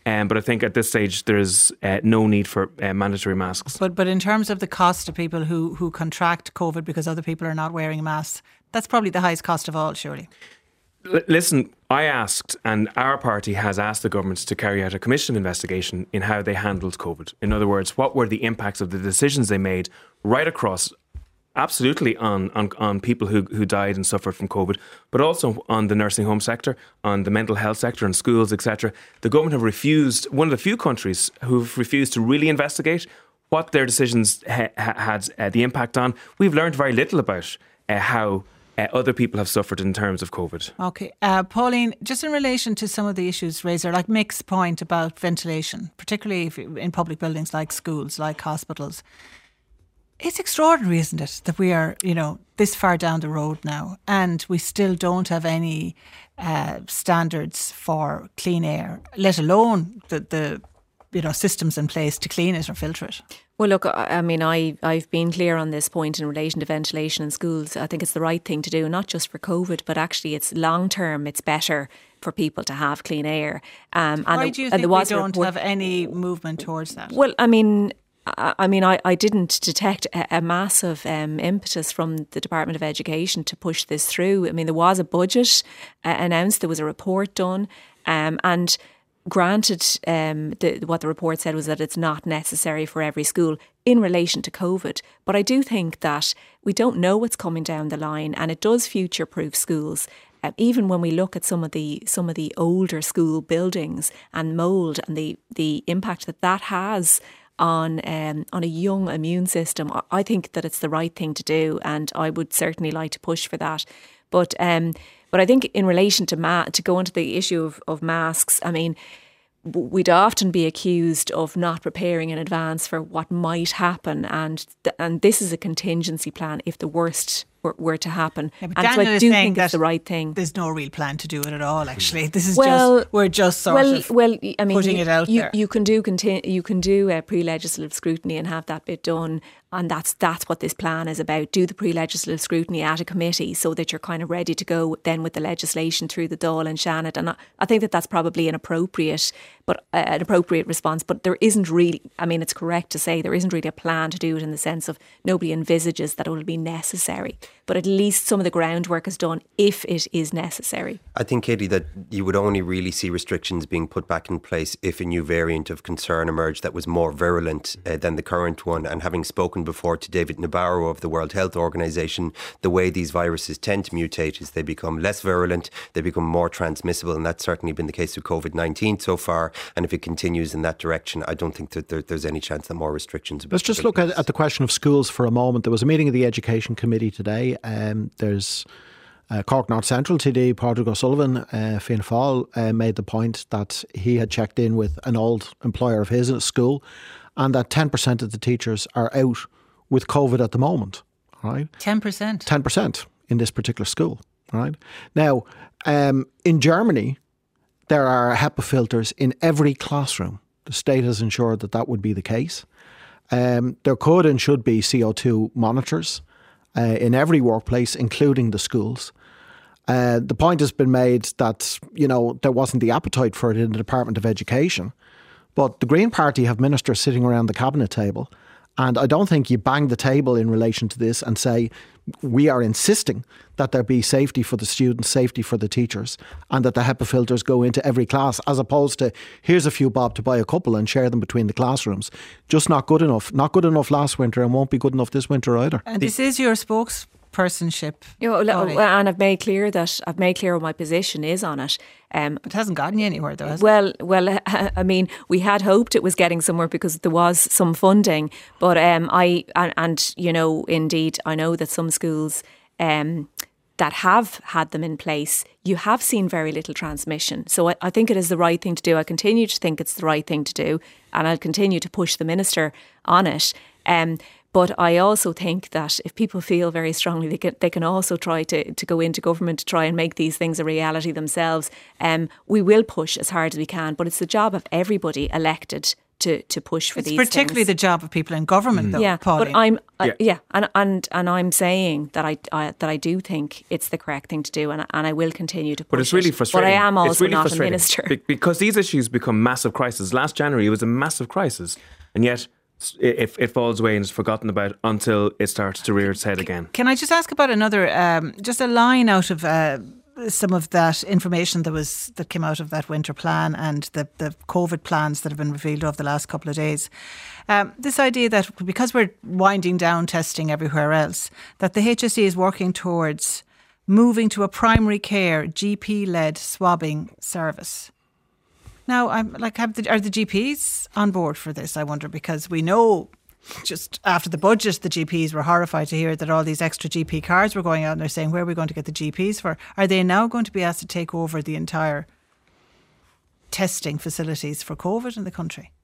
Um, but I think at this stage there's uh, no need for uh, mandatory masks. But but in terms of the cost to people who, who contract COVID because other people are not wearing masks, that's probably the highest cost of all, surely. L- listen, I asked, and our party has asked the government to carry out a commission investigation in how they handled COVID. In other words, what were the impacts of the decisions they made right across, absolutely on, on, on people who, who died and suffered from COVID, but also on the nursing home sector, on the mental health sector, and schools, et cetera. The government have refused, one of the few countries who've refused to really investigate what their decisions ha- had uh, the impact on. We've learned very little about uh, how Uh, other people have suffered in terms of COVID. Okay. Uh, Pauline, just in relation to some of the issues raised there, like Mick's point about ventilation, particularly if, in public buildings like schools, like hospitals, it's extraordinary, isn't it, that we are, you know, this far down the road now and we still don't have any uh, standards for clean air, let alone the, the you know, systems in place to clean it or filter it. Well, look, I mean, I, I've been clear on this point in relation to ventilation in schools. I think it's the right thing to do, not just for COVID, but actually it's long term, it's better for people to have clean air. Um, Why and do you the, think we don't report- have any movement towards that? Well, I mean, I, I mean, I, I didn't detect a, a massive um, impetus from the Department of Education to push this through. I mean, there was a budget uh, announced, there was a report done, um, and granted, um, the, what the report said was that it's not necessary for every school in relation to COVID. But I do think that we don't know what's coming down the line, and it does future-proof schools. Uh, even when we look at some of the some of the older school buildings and mould and the the impact that that has on um, on a young immune system, I think that it's the right thing to do, and I would certainly like to push for that. But um, but I think in relation to ma- to go into the issue of, of masks, I mean, we'd often be accused of not preparing in advance for what might happen, and th- and this is a contingency plan if the worst were, were to happen. Yeah, but and Daniel so I is do saying think that it's the right thing. There's no real plan to do it at all. Actually, this is well, just we're just sort well, of well, I mean, putting you, it out you, there. You can do conti- you can do uh, pre-legislative scrutiny and have that bit done. And that's that's what this plan is about. Do the pre-legislative scrutiny at a committee so that you're kind of ready to go then with the legislation through the Dáil and Shannon. And I, I think that that's probably an appropriate, but uh, an appropriate response. But there isn't really, I mean, it's correct to say there isn't really a plan to do it in the sense of nobody envisages that it will be necessary. But at least some of the groundwork is done if it is necessary. I think, Katie, that you would only really see restrictions being put back in place if a new variant of concern emerged that was more virulent uh, than the current one. And having spoken before to David Nabarro of the World Health Organization, the way these viruses tend to mutate is they become less virulent, they become more transmissible, and that's certainly been the case with COVID nineteen so far. And if it continues in that direction, I don't think that there, there's any chance that more restrictions will be. Let's just look at, at the question of schools for a moment. There was a meeting of the Education Committee today. Um, there's uh, Cork North Central T D, Padraig O'Sullivan, uh, Fianna Fáil, uh, made the point that he had checked in with an old employer of his in a school, and that ten percent of the teachers are out with COVID at the moment, right? ten percent. ten percent in this particular school, right? Now, um, in Germany, there are HEPA filters in every classroom. The state has ensured that that would be the case. Um, there could and should be C O two monitors uh, in every workplace, including the schools. Uh, the point has been made that, you know, there wasn't the appetite for it in the Department of Education. But the Green Party have ministers sitting around the cabinet table, and I don't think you bang the table in relation to this and say, we are insisting that there be safety for the students, safety for the teachers, and that the HEPA filters go into every class, as opposed to, here's a few bob to buy a couple and share them between the classrooms. Just not good enough. Not good enough last winter and won't be good enough this winter either. And this is your spokespersonship. You know, and I've made clear that I've made clear what my position is on it. Um, it hasn't gotten you anywhere, though, has it? Well, well, I mean, we had hoped it was getting somewhere because there was some funding. But um, I and, and you know, indeed, I know that some schools um, that have had them in place, you have seen very little transmission. So I, I think it is the right thing to do. I continue to think it's the right thing to do, and I'll continue to push the minister on it. Um, But I also think that if people feel very strongly, they can, they can also try to, to go into government to try and make these things a reality themselves. Um, we will push as hard as we can, but it's the job of everybody elected to, to push for it's these particularly things. the job of people in government, mm. though. Yeah, Pauline. but I'm uh, yeah, yeah and, and and I'm saying that I, I that I do think it's the correct thing to do, and and I will continue to push. But it's really it. frustrating. But I am also really not a minister Be- because these issues become massive crises. Last January it was a massive crisis, and yet it, it falls away and is forgotten about until it starts to rear its head again. Can I just ask about another, um, just a line out of Uh, some of that information that was that came out of that winter plan and the, the COVID plans that have been revealed over the last couple of days. Um, this idea that because we're winding down testing everywhere else, that the H S E is working towards moving to a primary care G P-led swabbing service. Now, I'm like, have the, are the G Ps on board for this? I wonder, because we know. Just after the budget, the G Ps were horrified to hear that all these extra G P cards were going out, and they're saying, where are we going to get the G Ps for? Are they now going to be asked to take over the entire testing facilities for COVID in the country?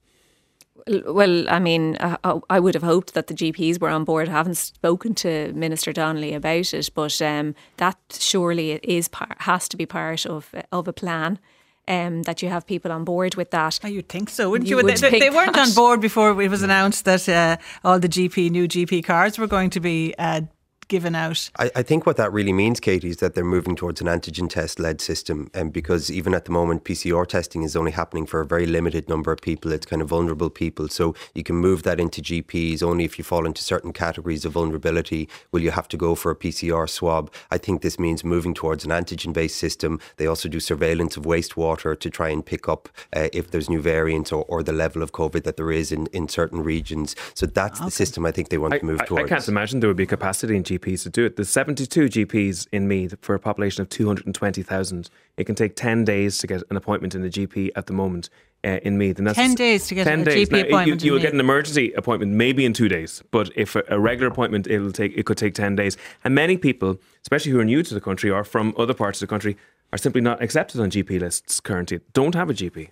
Well, I mean, uh, I would have hoped that the G Ps were on board. I haven't spoken to Minister Donnelly about it, but um, that surely is par- has to be part of of a plan. Um, that you have people on board with that. Oh, you'd think so, wouldn't you? you would they, they weren't that. on board before it was announced that uh, all the G P, new G P cards were going to be uh, given out. I, I think what that really means, Katie, is that they're moving towards an antigen test-led system, and um, because even at the moment P C R testing is only happening for a very limited number of people. It's kind of vulnerable people, so you can move that into G Ps only if you fall into certain categories of vulnerability. Will you have to go for a P C R swab? I think this means moving towards an antigen-based system. They also do surveillance of wastewater to try and pick up uh, if there's new variants or, or the level of COVID that there is in, in certain regions. So that's okay. the system I think they want I, to move I, towards. I can't imagine there would be capacity in G Ps to do it. There's seventy-two G Ps in Meath for a population of two hundred twenty thousand. It can take ten days to get an appointment in a G P at the moment uh, in Meath. And that's ten days to get a days. G P now, appointment. You, you will get an emergency appointment maybe in two days, but if a, a regular appointment, it'll take it could take ten days. And many people, especially who are new to the country or from other parts of the country, are simply not accepted on G P lists currently. Don't have a G P.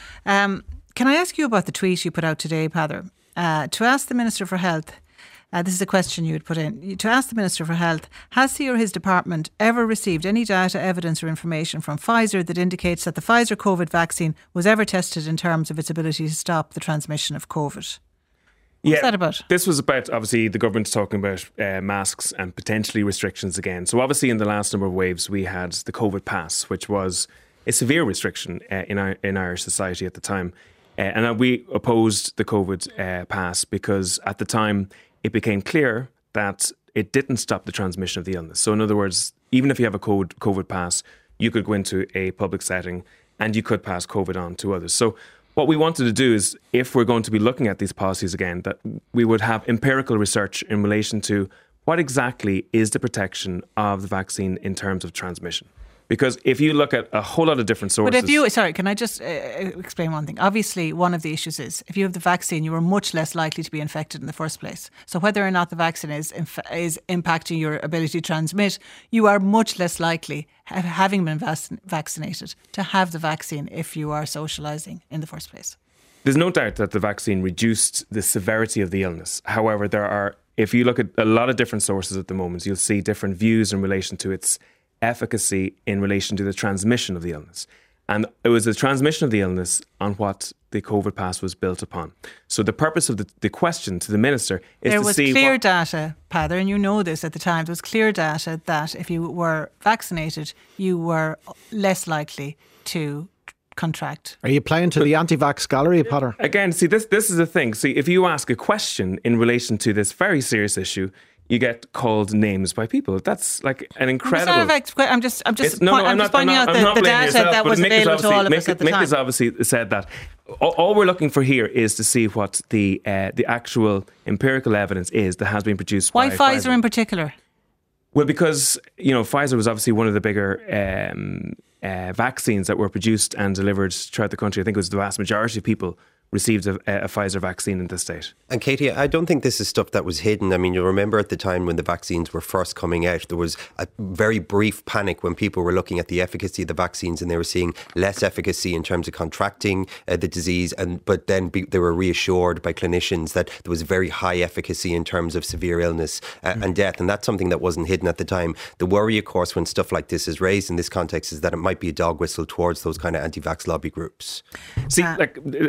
Um, can I ask you about the tweet you put out today, Peadar? Uh, to ask the Minister for Health. Uh, this is a question you would put in. To ask the Minister for Health, has he or his department ever received any data, evidence or information from Pfizer that indicates that the Pfizer COVID vaccine was ever tested in terms of its ability to stop the transmission of COVID? What's yeah, that about? This was about, obviously, the government's talking about uh, masks and potentially restrictions again. So obviously in the last number of waves, we had the COVID pass, which was a severe restriction uh, in, our, in Irish society at the time. Uh, and we opposed the COVID uh, pass because at the time, it became clear that it didn't stop the transmission of the illness. So in other words, even if you have a COVID pass, you could go into a public setting and you could pass COVID on to others. So what we wanted to do is, if we're going to be looking at these policies again, that we would have empirical research in relation to what exactly is the protection of the vaccine in terms of transmission. Because if you look at a whole lot of different sources... But if you... Sorry, can I just uh, explain one thing? Obviously, one of the issues is if you have the vaccine, you are much less likely to be infected in the first place. So whether or not the vaccine is inf- is impacting your ability to transmit, you are much less likely, having been vac- vaccinated, to have the vaccine if you are socialising in the first place. There's no doubt that the vaccine reduced the severity of the illness. However, there are... If you look at a lot of different sources at the moment, you'll see different views in relation to its efficacy in relation to the transmission of the illness. And it was the transmission of the illness on what the COVID pass was built upon. So the purpose of the, the question to the Minister is there to see... There was clear what, data, Peadar, and you know this at the time, there was clear data that if you were vaccinated, you were less likely to contract. Are you playing to but, the anti-vax gallery, Peadar? Again, see, this this is the thing. See, if you ask a question in relation to this very serious issue, you get called names by people. That's like an incredible... I'm just, I'm just, no, point, no, I'm, I'm just not, pointing I'm out not, the, the data yourself, that was Mick available to all of Mick, us at the Mick time. has obviously said that. All, all we're looking for here is to see what the uh, the actual empirical evidence is that has been produced Why by Pfizer. Pfizer in particular? Well, because, you know, Pfizer was obviously one of the bigger um, uh, vaccines that were produced and delivered throughout the country. I think it was the vast majority of people received a, a Pfizer vaccine in the state. And Katie, I don't think this is stuff that was hidden. I mean, you'll remember at the time when the vaccines were first coming out, there was a very brief panic when people were looking at the efficacy of the vaccines and they were seeing less efficacy in terms of contracting uh, the disease. And but then be, they were reassured by clinicians that there was very high efficacy in terms of severe illness uh, mm. and death. And that's something that wasn't hidden at the time. The worry, of course, when stuff like this is raised in this context is that it might be a dog whistle towards those kind of anti-vax lobby groups. See, uh, like this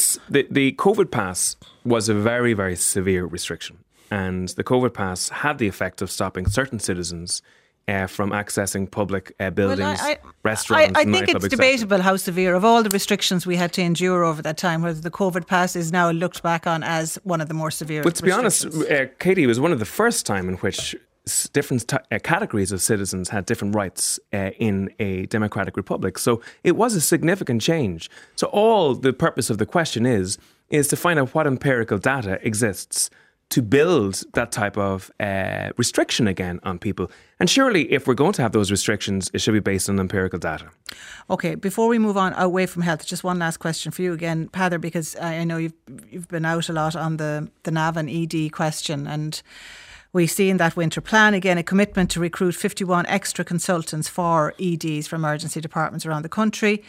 this the, the COVID pass was a very, very severe restriction. And the COVID pass had the effect of stopping certain citizens Uh, from accessing public uh, buildings, well, I, I, restaurants, I, I think nightclub, it's debatable how severe, of all the restrictions we had to endure over that time, whether the COVID pass is now looked back on as one of the more severe But to be honest, uh, Katie, it was one of the first time in which different t- uh, categories of citizens had different rights uh, in a democratic republic. So it was a significant change. So all the purpose of the question is, is to find out what empirical data exists to build that type of uh, restriction again on people. And surely if we're going to have those restrictions, it should be based on empirical data. OK, before we move on away from health, just one last question for you again, Peadar, because I know you've you've been out a lot on the, the Navan E D question, and we see in that winter plan, again, a commitment to recruit fifty-one extra consultants for E Ds for emergency departments around the country.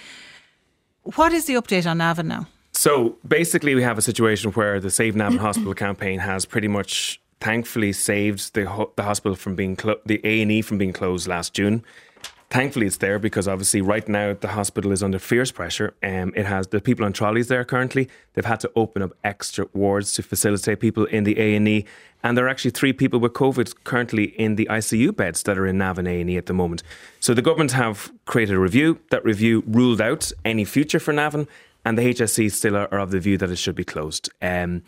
What is the update on Navan now? So basically we have a situation where the Save Navan Hospital campaign has pretty much thankfully saved the ho- the hospital from being clo- the A and E from being closed last June. Thankfully it's there because obviously right now the hospital is under fierce pressure. Um, it has the people on trolleys there currently. They've had to open up extra wards to facilitate people in the A and E. And there are actually three people with COVID currently in the I C U beds that are in Navan A and E at the moment. So the government have created a review. That review ruled out any future for Navan. And the H S C still are of the view that it should be closed. Um,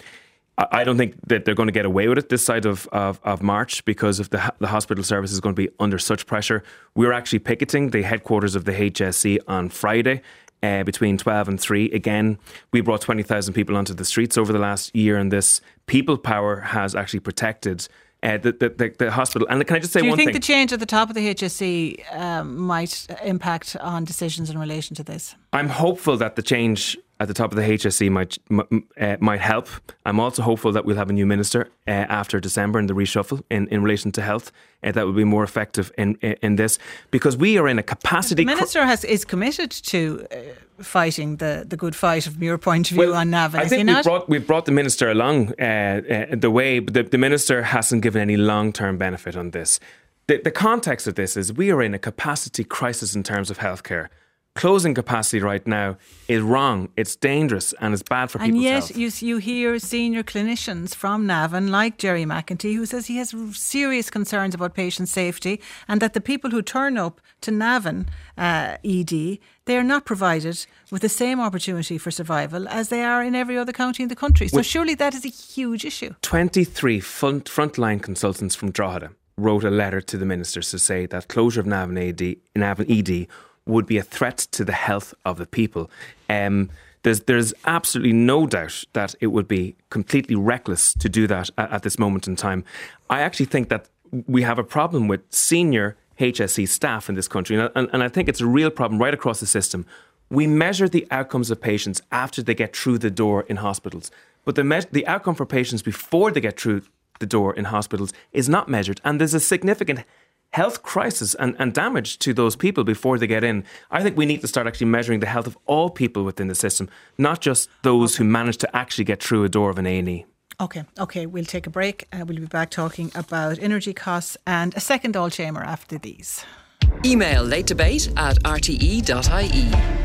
I don't think that they're going to get away with it this side of, of, of March because of the, the hospital service is going to be under such pressure. We're actually picketing the headquarters of the H S C on Friday uh, between twelve and three. Again, we brought twenty thousand people onto the streets over the last year, and this people power has actually protected Uh, the, the, the hospital. And can I just say one thing? Do you think the change at the top of the H S C um, might impact on decisions in relation to this? I'm hopeful that the change at the top of the H S C might uh, might help. I'm also hopeful that we'll have a new minister uh, after December in the reshuffle in, in relation to health uh, that will be more effective in, in in this, because we are in a capacity. The minister has is committed to uh, fighting the, the good fight from your point of view well, on Navan. I is think he we've not? brought, we've brought the minister along uh, uh, the way, but the, the minister hasn't given any long-term benefit on this. The, the context of this is we are in a capacity crisis in terms of healthcare. Closing capacity right now is wrong. It's dangerous and it's bad for people's and yet health. you, you hear senior clinicians from Navan like Jerry McEntee who says he has serious concerns about patient safety and that the people who turn up to Navan uh, E D, they are not provided with the same opportunity for survival as they are in every other county in the country. So with surely that is a huge issue. twenty-three front, frontline consultants from Drogheda wrote a letter to the ministers to say that closure of Navan E D, Navan E D would be a threat to the health of the people. Um, there's there's absolutely no doubt that it would be completely reckless to do that at, at this moment in time. I actually think that we have a problem with senior H S C staff in this country, and, and, and I think it's a real problem right across the system. We measure the outcomes of patients after they get through the door in hospitals, but the me- the outcome for patients before they get through the door in hospitals is not measured, and there's a significant health crisis and, and damage to those people before they get in. I think we need to start actually measuring the health of all people within the system, not just those okay. who manage to actually get through a door of an A and E. Okay, okay, we'll take a break. Uh, we'll be back talking about energy costs and a second All Chamber after these. Email late debate at r t e dot i e.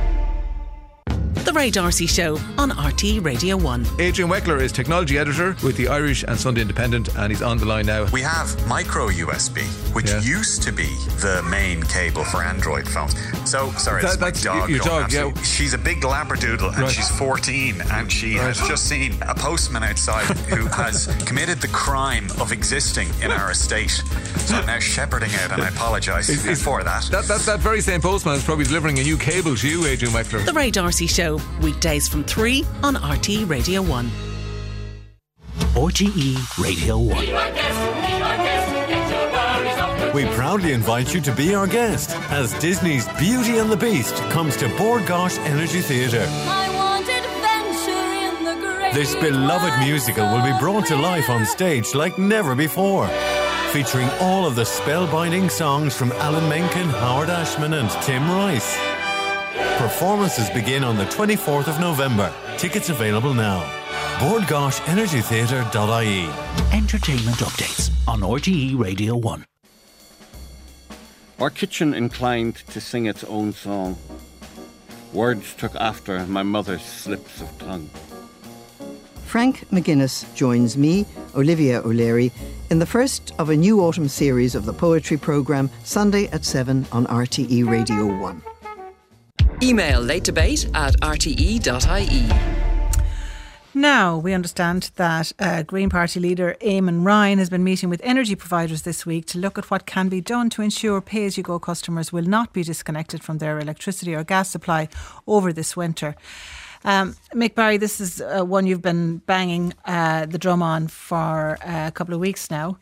The Ray D'Arcy Show on R T Radio one. Adrian Weckler is technology editor with the Irish and Sunday Independent, and he's on the line now. We have micro U S B, which yeah. used to be the main cable for Android phones. So, sorry, that, that's my dog. Your dog, yeah. She's a big Labradoodle, and right. she's fourteen, and she right. has just seen a postman outside who has committed the crime of existing in our estate. So I'm now shepherding out, and I apologise for that. That, that. That very same postman is probably delivering a new cable to you, Adrian Weckler. The Ray D'Arcy Show, weekdays from three on R T Radio one. R T E Radio one. We proudly invite you to be our guest as Disney's Beauty and the Beast comes to Bord Gáis Energy Theatre. This beloved musical will be brought to life on stage like never before, featuring all of the spellbinding songs from Alan Menken, Howard Ashman and Tim Rice. Performances begin on the twenty-fourth of November. Tickets available now. Bord Gáis Energy Theatre dot I E. Entertainment updates on R T E Radio one. Our kitchen inclined to sing its own song. Words took after my mother's slips of tongue. Frank McGuinness joins me, Olivia O'Leary, in the first of a new autumn series of the poetry programme, Sunday at seven on R T E Radio one. Email late debate at r t e dot i e. Now, we understand that uh, Green Party leader Eamon Ryan has been meeting with energy providers this week to look at what can be done to ensure pay-as-you-go customers will not be disconnected from their electricity or gas supply over this winter. Um, Mick Barry, this is uh, one you've been banging uh, the drum on for uh, a couple of weeks now.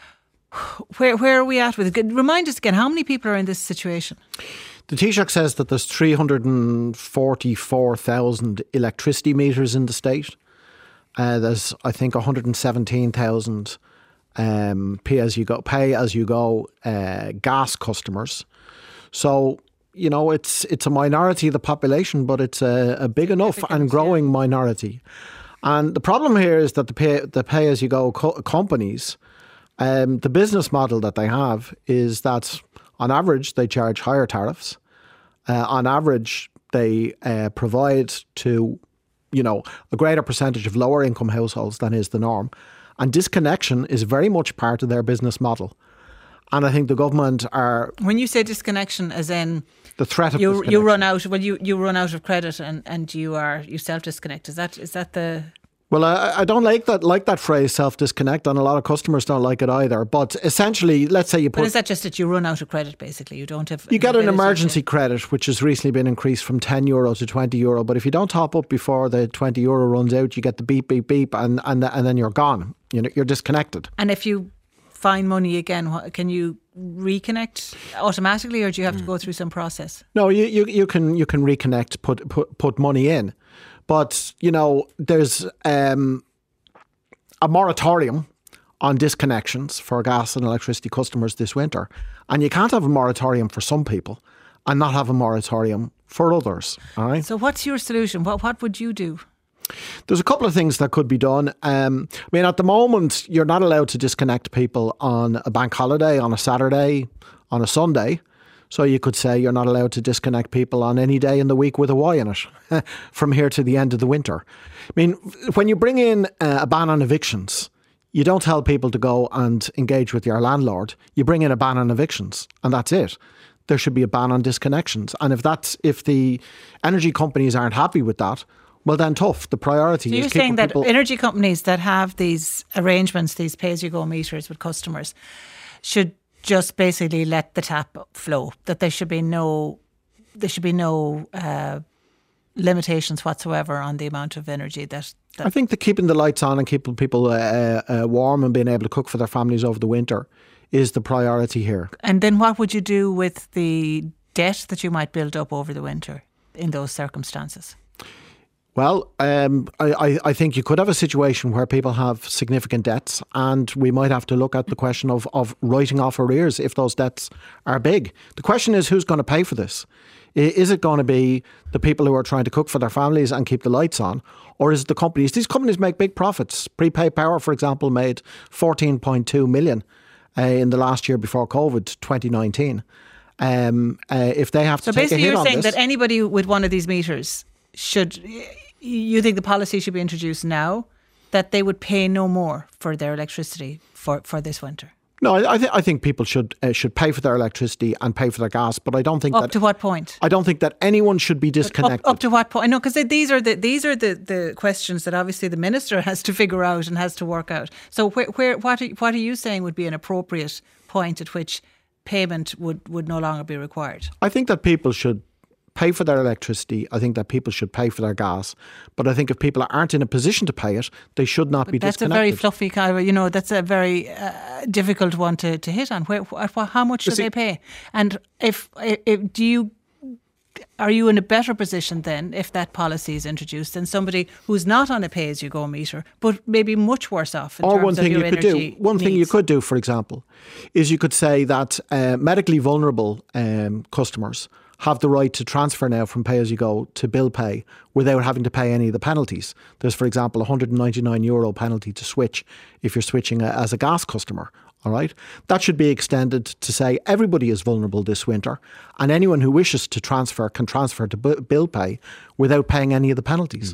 Where where are we at with it? Remind us again, how many people are in this situation? The Taoiseach says that there's three hundred forty-four thousand electricity meters in the state. Uh, there's, I think, one hundred seventeen thousand um, pay as you go, pay as you go uh, gas customers. So, you know, it's it's a minority of the population, but it's a, a big enough and growing yeah. minority. And the problem here is that the pay the pay as you go co- companies, um, the business model that they have is that on average they charge higher tariffs. Uh, on average, they uh, provide to, you know, a greater percentage of lower income households than is the norm. And disconnection is very much part of their business model. And I think the government are... When you say disconnection, as in... The threat of you, you run out, well, you, you run out of credit and, and you are you self-disconnect. Is that is that the... Well, I, I don't like that like that phrase, self-disconnect, and a lot of customers don't like it either. But essentially, let's say you put... But is that just that you run out of credit, basically? You don't have... You get an emergency credit, which has recently been increased from ten euro to twenty euro. But if you don't top up before the twenty euro runs out, you get the beep, beep, beep, and, and, and then you're gone. You know, you're disconnected. And if you find money again, can you reconnect automatically, or do you have to go through some process? No, you, you, you can you can reconnect, put, put, put money in. But, you know, there's um, a moratorium on disconnections for gas and electricity customers this winter. And you can't have a moratorium for some people and not have a moratorium for others. All right. So what's your solution? What what would you do? There's a couple of things that could be done. Um, I mean, at the moment, you're not allowed to disconnect people on a bank holiday, on a Saturday, on a Sunday. So you could say you're not allowed to disconnect people on any day in the week with a Y in it from here to the end of the winter. I mean, when you bring in a ban on evictions, you don't tell people to go and engage with your landlord. You bring in a ban on evictions and that's it. There should be a ban on disconnections. And if that's if the energy companies aren't happy with that, well then tough. The priority so is you're saying that people- energy companies that have these arrangements, these pay-as-you-go meters with customers, should just basically let the tap flow, that there should be no there should be no uh, limitations whatsoever on the amount of energy that, that I think that keeping the lights on and keeping people uh, uh, warm and being able to cook for their families over the winter is the priority here. And then what would you do with the debt that you might build up over the winter in those circumstances? Well, um, I, I think you could have a situation where people have significant debts, and we might have to look at the question of, of writing off arrears if those debts are big. The question is, who's going to pay for this? Is it going to be the people who are trying to cook for their families and keep the lights on? Or is it the companies? These companies make big profits. Prepaid Power, for example, made fourteen point two million uh, in the last year before COVID, twenty nineteen. Um, uh, if they have to so take a hit on this... So basically you're saying that anybody with one of these meters should... You think the policy should be introduced now that they would pay no more for their electricity for, for this winter? No, I, th- I think people should uh, should pay for their electricity and pay for their gas, but I don't think up that, to what point? I don't think that anyone should be disconnected. Up, up to what point? No, because these are the these are the, the questions that obviously the minister has to figure out and has to work out. So where where what are, what are you saying would be an appropriate point at which payment would, would no longer be required? I think that people should pay for their electricity. I think that people should pay for their gas. But I think if people aren't in a position to pay it, they should not but be that's disconnected. That's a very fluffy kind of, you know, that's a very uh, difficult one to, to hit on. Where, wh- how much should they pay? And if, if do you, are you in a better position then if that policy is introduced than somebody who's not on a pay-as-you-go meter, but maybe much worse off in or terms one thing of your you could energy do. One needs. thing you could do, for example, is you could say that uh, medically vulnerable um, customers have the right to transfer now from pay-as-you-go to bill pay without having to pay any of the penalties. There's, for example, a one hundred ninety-nine euro penalty to switch if you're switching a, as a gas customer. All right, that should be extended to say everybody is vulnerable this winter, and anyone who wishes to transfer can transfer to b- bill pay without paying any of the penalties. Mm.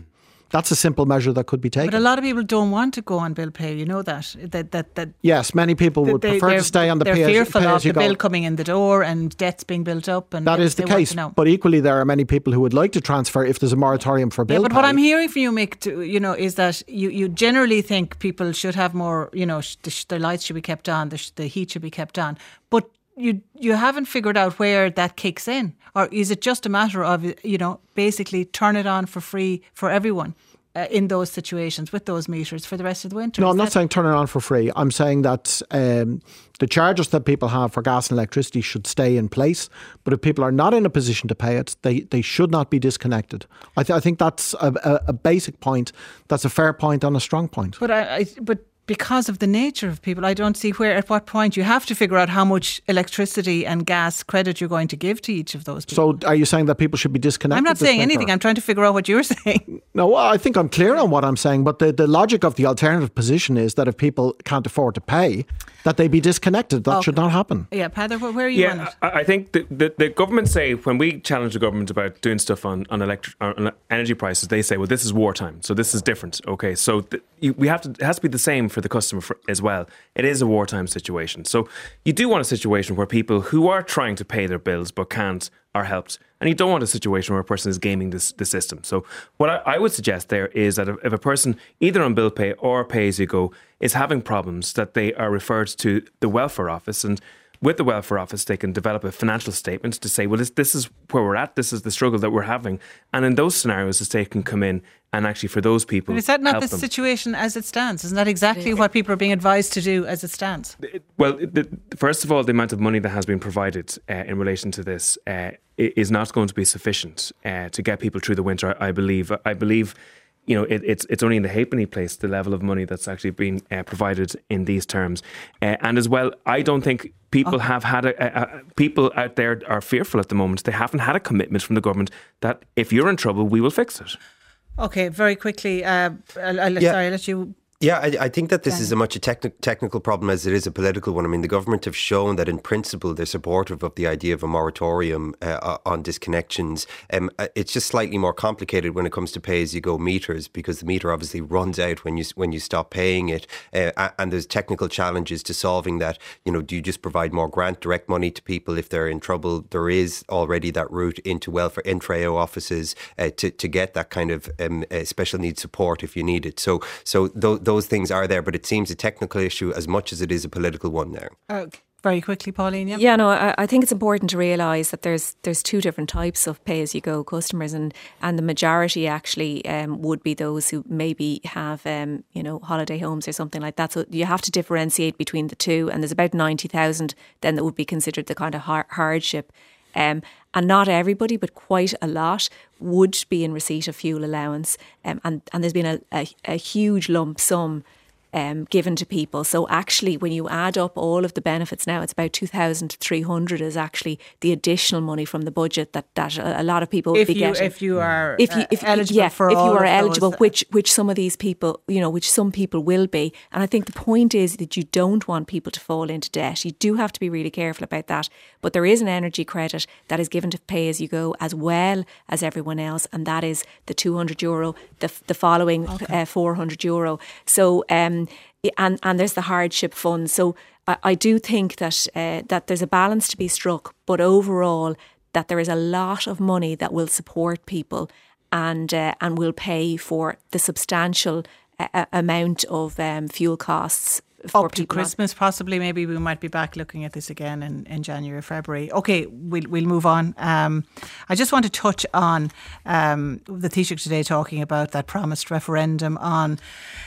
That's a simple measure that could be taken. But a lot of people don't want to go on bill pay. You know that. That that, that yes, many people would they, prefer to stay on the they're pay. They're fearful pay of the go. bill coming in the door and debts being built up. And that they, is the they case. But equally, there are many people who would like to transfer if there's a moratorium for bill yeah, but pay. what I'm hearing from you, Mick, to, you know, is that you, you generally think people should have more. You know, sh- the, the lights should be kept on, the, sh- the heat should be kept on, but you you haven't figured out where that kicks in, or is it just a matter of, you know, basically turn it on for free for everyone uh, in those situations with those meters for the rest of the winter? No, is I'm not that... saying turn it on for free. I'm saying that um, the charges that people have for gas and electricity should stay in place. But if people are not in a position to pay it, they, they should not be disconnected. I, th- I think that's a, a, a basic point. That's a fair point and a strong point. But I, I but. Because of the nature of people, I don't see where, at what point you have to figure out how much electricity and gas credit you're going to give to each of those people. So are you saying that people should be disconnected? I'm not saying anything. I'm trying to figure out what you're saying. No, well, I think I'm clear on what I'm saying. But the, the logic of the alternative position is that if people can't afford to pay, that they be disconnected. That okay. should not happen. Yeah, Peadar, where are you yeah, on it? I, I think the, the, the government say, when we challenge the government about doing stuff on, on, electric, on energy prices, they say, well, this is wartime, so this is different. Okay, so th- you, we have to, it has to be the same for the customer for, as well. It is a wartime situation. So you do want a situation where people who are trying to pay their bills but can't are helped. And you don't want a situation where a person is gaming this, the system. So what I, I would suggest there is that if, if a person, either on bill pay or pay as you go, is having problems, that they are referred to the welfare office, and with the welfare office they can develop a financial statement to say, well, this, this is where we're at, this is the struggle that we're having. And in those scenarios, the state can come in and actually, for those people, but is that not help the them. situation as it stands? Isn't that exactly what people are being advised to do as it stands? Well, the, first of all, the amount of money that has been provided uh, in relation to this uh, is not going to be sufficient uh, to get people through the winter, I believe. I believe, you know, it, it's it's only in the halfpenny place, the level of money that's actually been uh, provided in these terms. Uh, and as well, I don't think people oh. have had a, a, a, people out there are fearful at the moment. They haven't had a commitment from the government that if you're in trouble, we will fix it. Okay, very quickly, uh, I'll, I'll, yeah. sorry, I'll let you... Yeah, I, I think that this is a much a techni- technical problem as it is a political one. I mean, the government have shown that in principle they're supportive of the idea of a moratorium uh, on disconnections. Um, it's just slightly more complicated when it comes to pay-as-you-go meters, because the meter obviously runs out when you when you stop paying it, uh, and there's technical challenges to solving that. You know, do you just provide more grant direct money to people if they're in trouble? There is already that route into welfare Intreo offices uh, to to get that kind of um, uh, special needs support if you need it. So so those. Those things are there, but it seems a technical issue as much as it is a political one there. Uh, very quickly, Pauline. Yeah, yeah no, I, I think it's important to realise that there's there's two different types of pay-as-you-go customers, and, and the majority actually um, would be those who maybe have um, you know holiday homes or something like that. So you have to differentiate between the two, and there's about ninety thousand then that would be considered the kind of har- hardship. Um, and not everybody, but quite a lot, would be in receipt of fuel allowance. Um, and, and there's been a, a, a huge lump sum um, given to people. So actually, when you add up all of the benefits now, it's about two thousand three hundred is actually the additional money from the budget that, that a lot of people if would be you, getting. If you are if you, if, uh, eligible yeah, for if all you are of eligible, those. which which some of these people, you know, which some people will be. And I think the point is that you don't want people to fall into debt. You do have to be really careful about that. But there is an energy credit that is given to pay as you go as well as everyone else, and that is the two hundred euro, the the following okay. uh, four hundred euro. So um and and there's the hardship fund. So I, I do think that uh, that there's a balance to be struck, but overall that there is a lot of money that will support people and uh, and will pay for the substantial uh, amount of um, fuel costs. Up to Christmas, possibly. Maybe we might be back looking at this again in, in January or February. Okay, we'll we'll move on. Um, I just want to touch on um, the Taoiseach today talking about that promised referendum on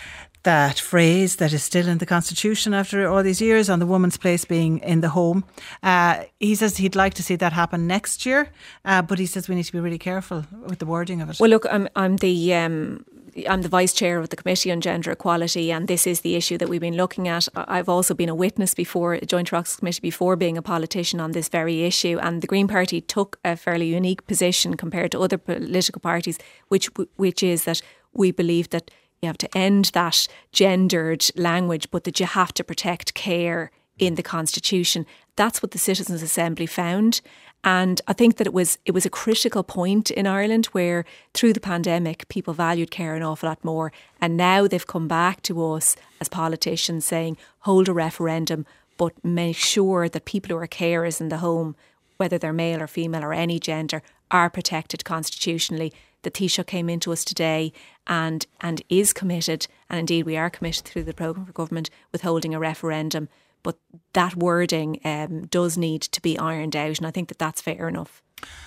that phrase that is still in the Constitution after all these years on the woman's place being in the home. Uh, he says he'd like to see that happen next year, uh, but he says we need to be really careful with the wording of it. Well, look, I'm I'm the um, I'm the vice chair of the Committee on Gender Equality, and this is the issue that we've been looking at. I've also been a witness before, a Joint Oireachtas Committee, before being a politician on this very issue, and the Green Party took a fairly unique position compared to other political parties, which which is that we believe that you have to end that gendered language, but that you have to protect care in the Constitution. that's what the Citizens' Assembly found. And I think that it was it was a critical point in Ireland where through the pandemic people valued care an awful lot more, and now they've come back to us as politicians saying hold a referendum, but make sure that people who are carers in the home, whether they're male or female or any gender, are protected constitutionally. The Taoiseach came into us today and and is committed, and indeed we are committed through the programme for government with holding a referendum. But that wording um, does need to be ironed out, and I think that that's fair enough.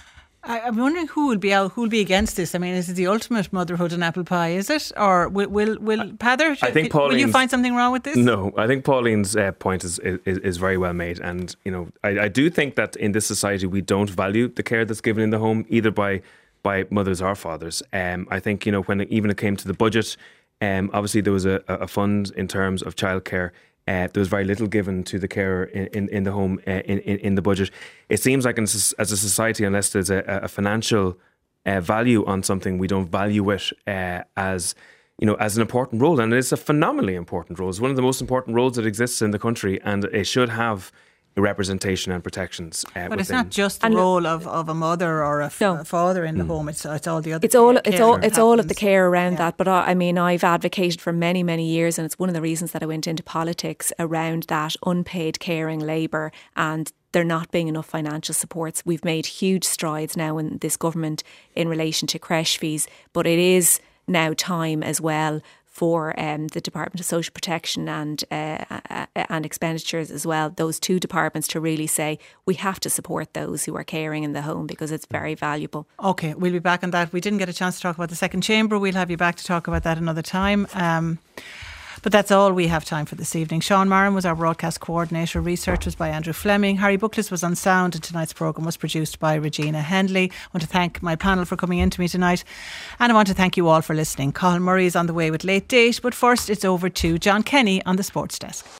I, I'm wondering who will be out, who will be against this. I mean, is it the ultimate motherhood and apple pie? Is it, or will will, will Peadar? I think will you find something wrong with this? No, I think Pauline's uh, point is, is is very well made, and you know, I, I do think that in this society we don't value the care that's given in the home, either by by mothers or fathers. Um, I think you know when it, even it came to the budget, um, obviously there was a, a fund in terms of childcare. Uh, there was very little given to the carer in, in, in the home uh, in, in, in the budget. It seems like in, as a society, unless there's a, a financial uh, value on something, we don't value it uh, as you know as an important role, and it's a phenomenally important role. It's one of the most important roles that exists in the country, and it should have representation and protections. Uh, but within. It's not just the and role of, of a mother or a, f- no. a father in the mm. home. It's it's all the other. It's all it's all it's happens. all of the care around yeah. that. But I, I mean, I've advocated for many many years, and it's one of the reasons that I went into politics around that unpaid caring labour and there not being enough financial supports. We've made huge strides now in this government in relation to creche fees, but it is now time as well for um, the Department of Social Protection and uh, and expenditures as well, those two departments to really say we have to support those who are caring in the home because it's very valuable. OK, we'll be back on that. We didn't get a chance to talk about the second chamber. We'll have you back to talk about that another time. Um, But that's all we have time for this evening. Sean Marin was our broadcast coordinator. Research was by Andrew Fleming. Harry Buckless was on sound, and tonight's programme was produced by Regina Hendley. I want to thank my panel for coming in to me tonight, and I want to thank you all for listening. Colin Murray is on the way with Late Date, but first it's over to John Kenny on the Sports Desk.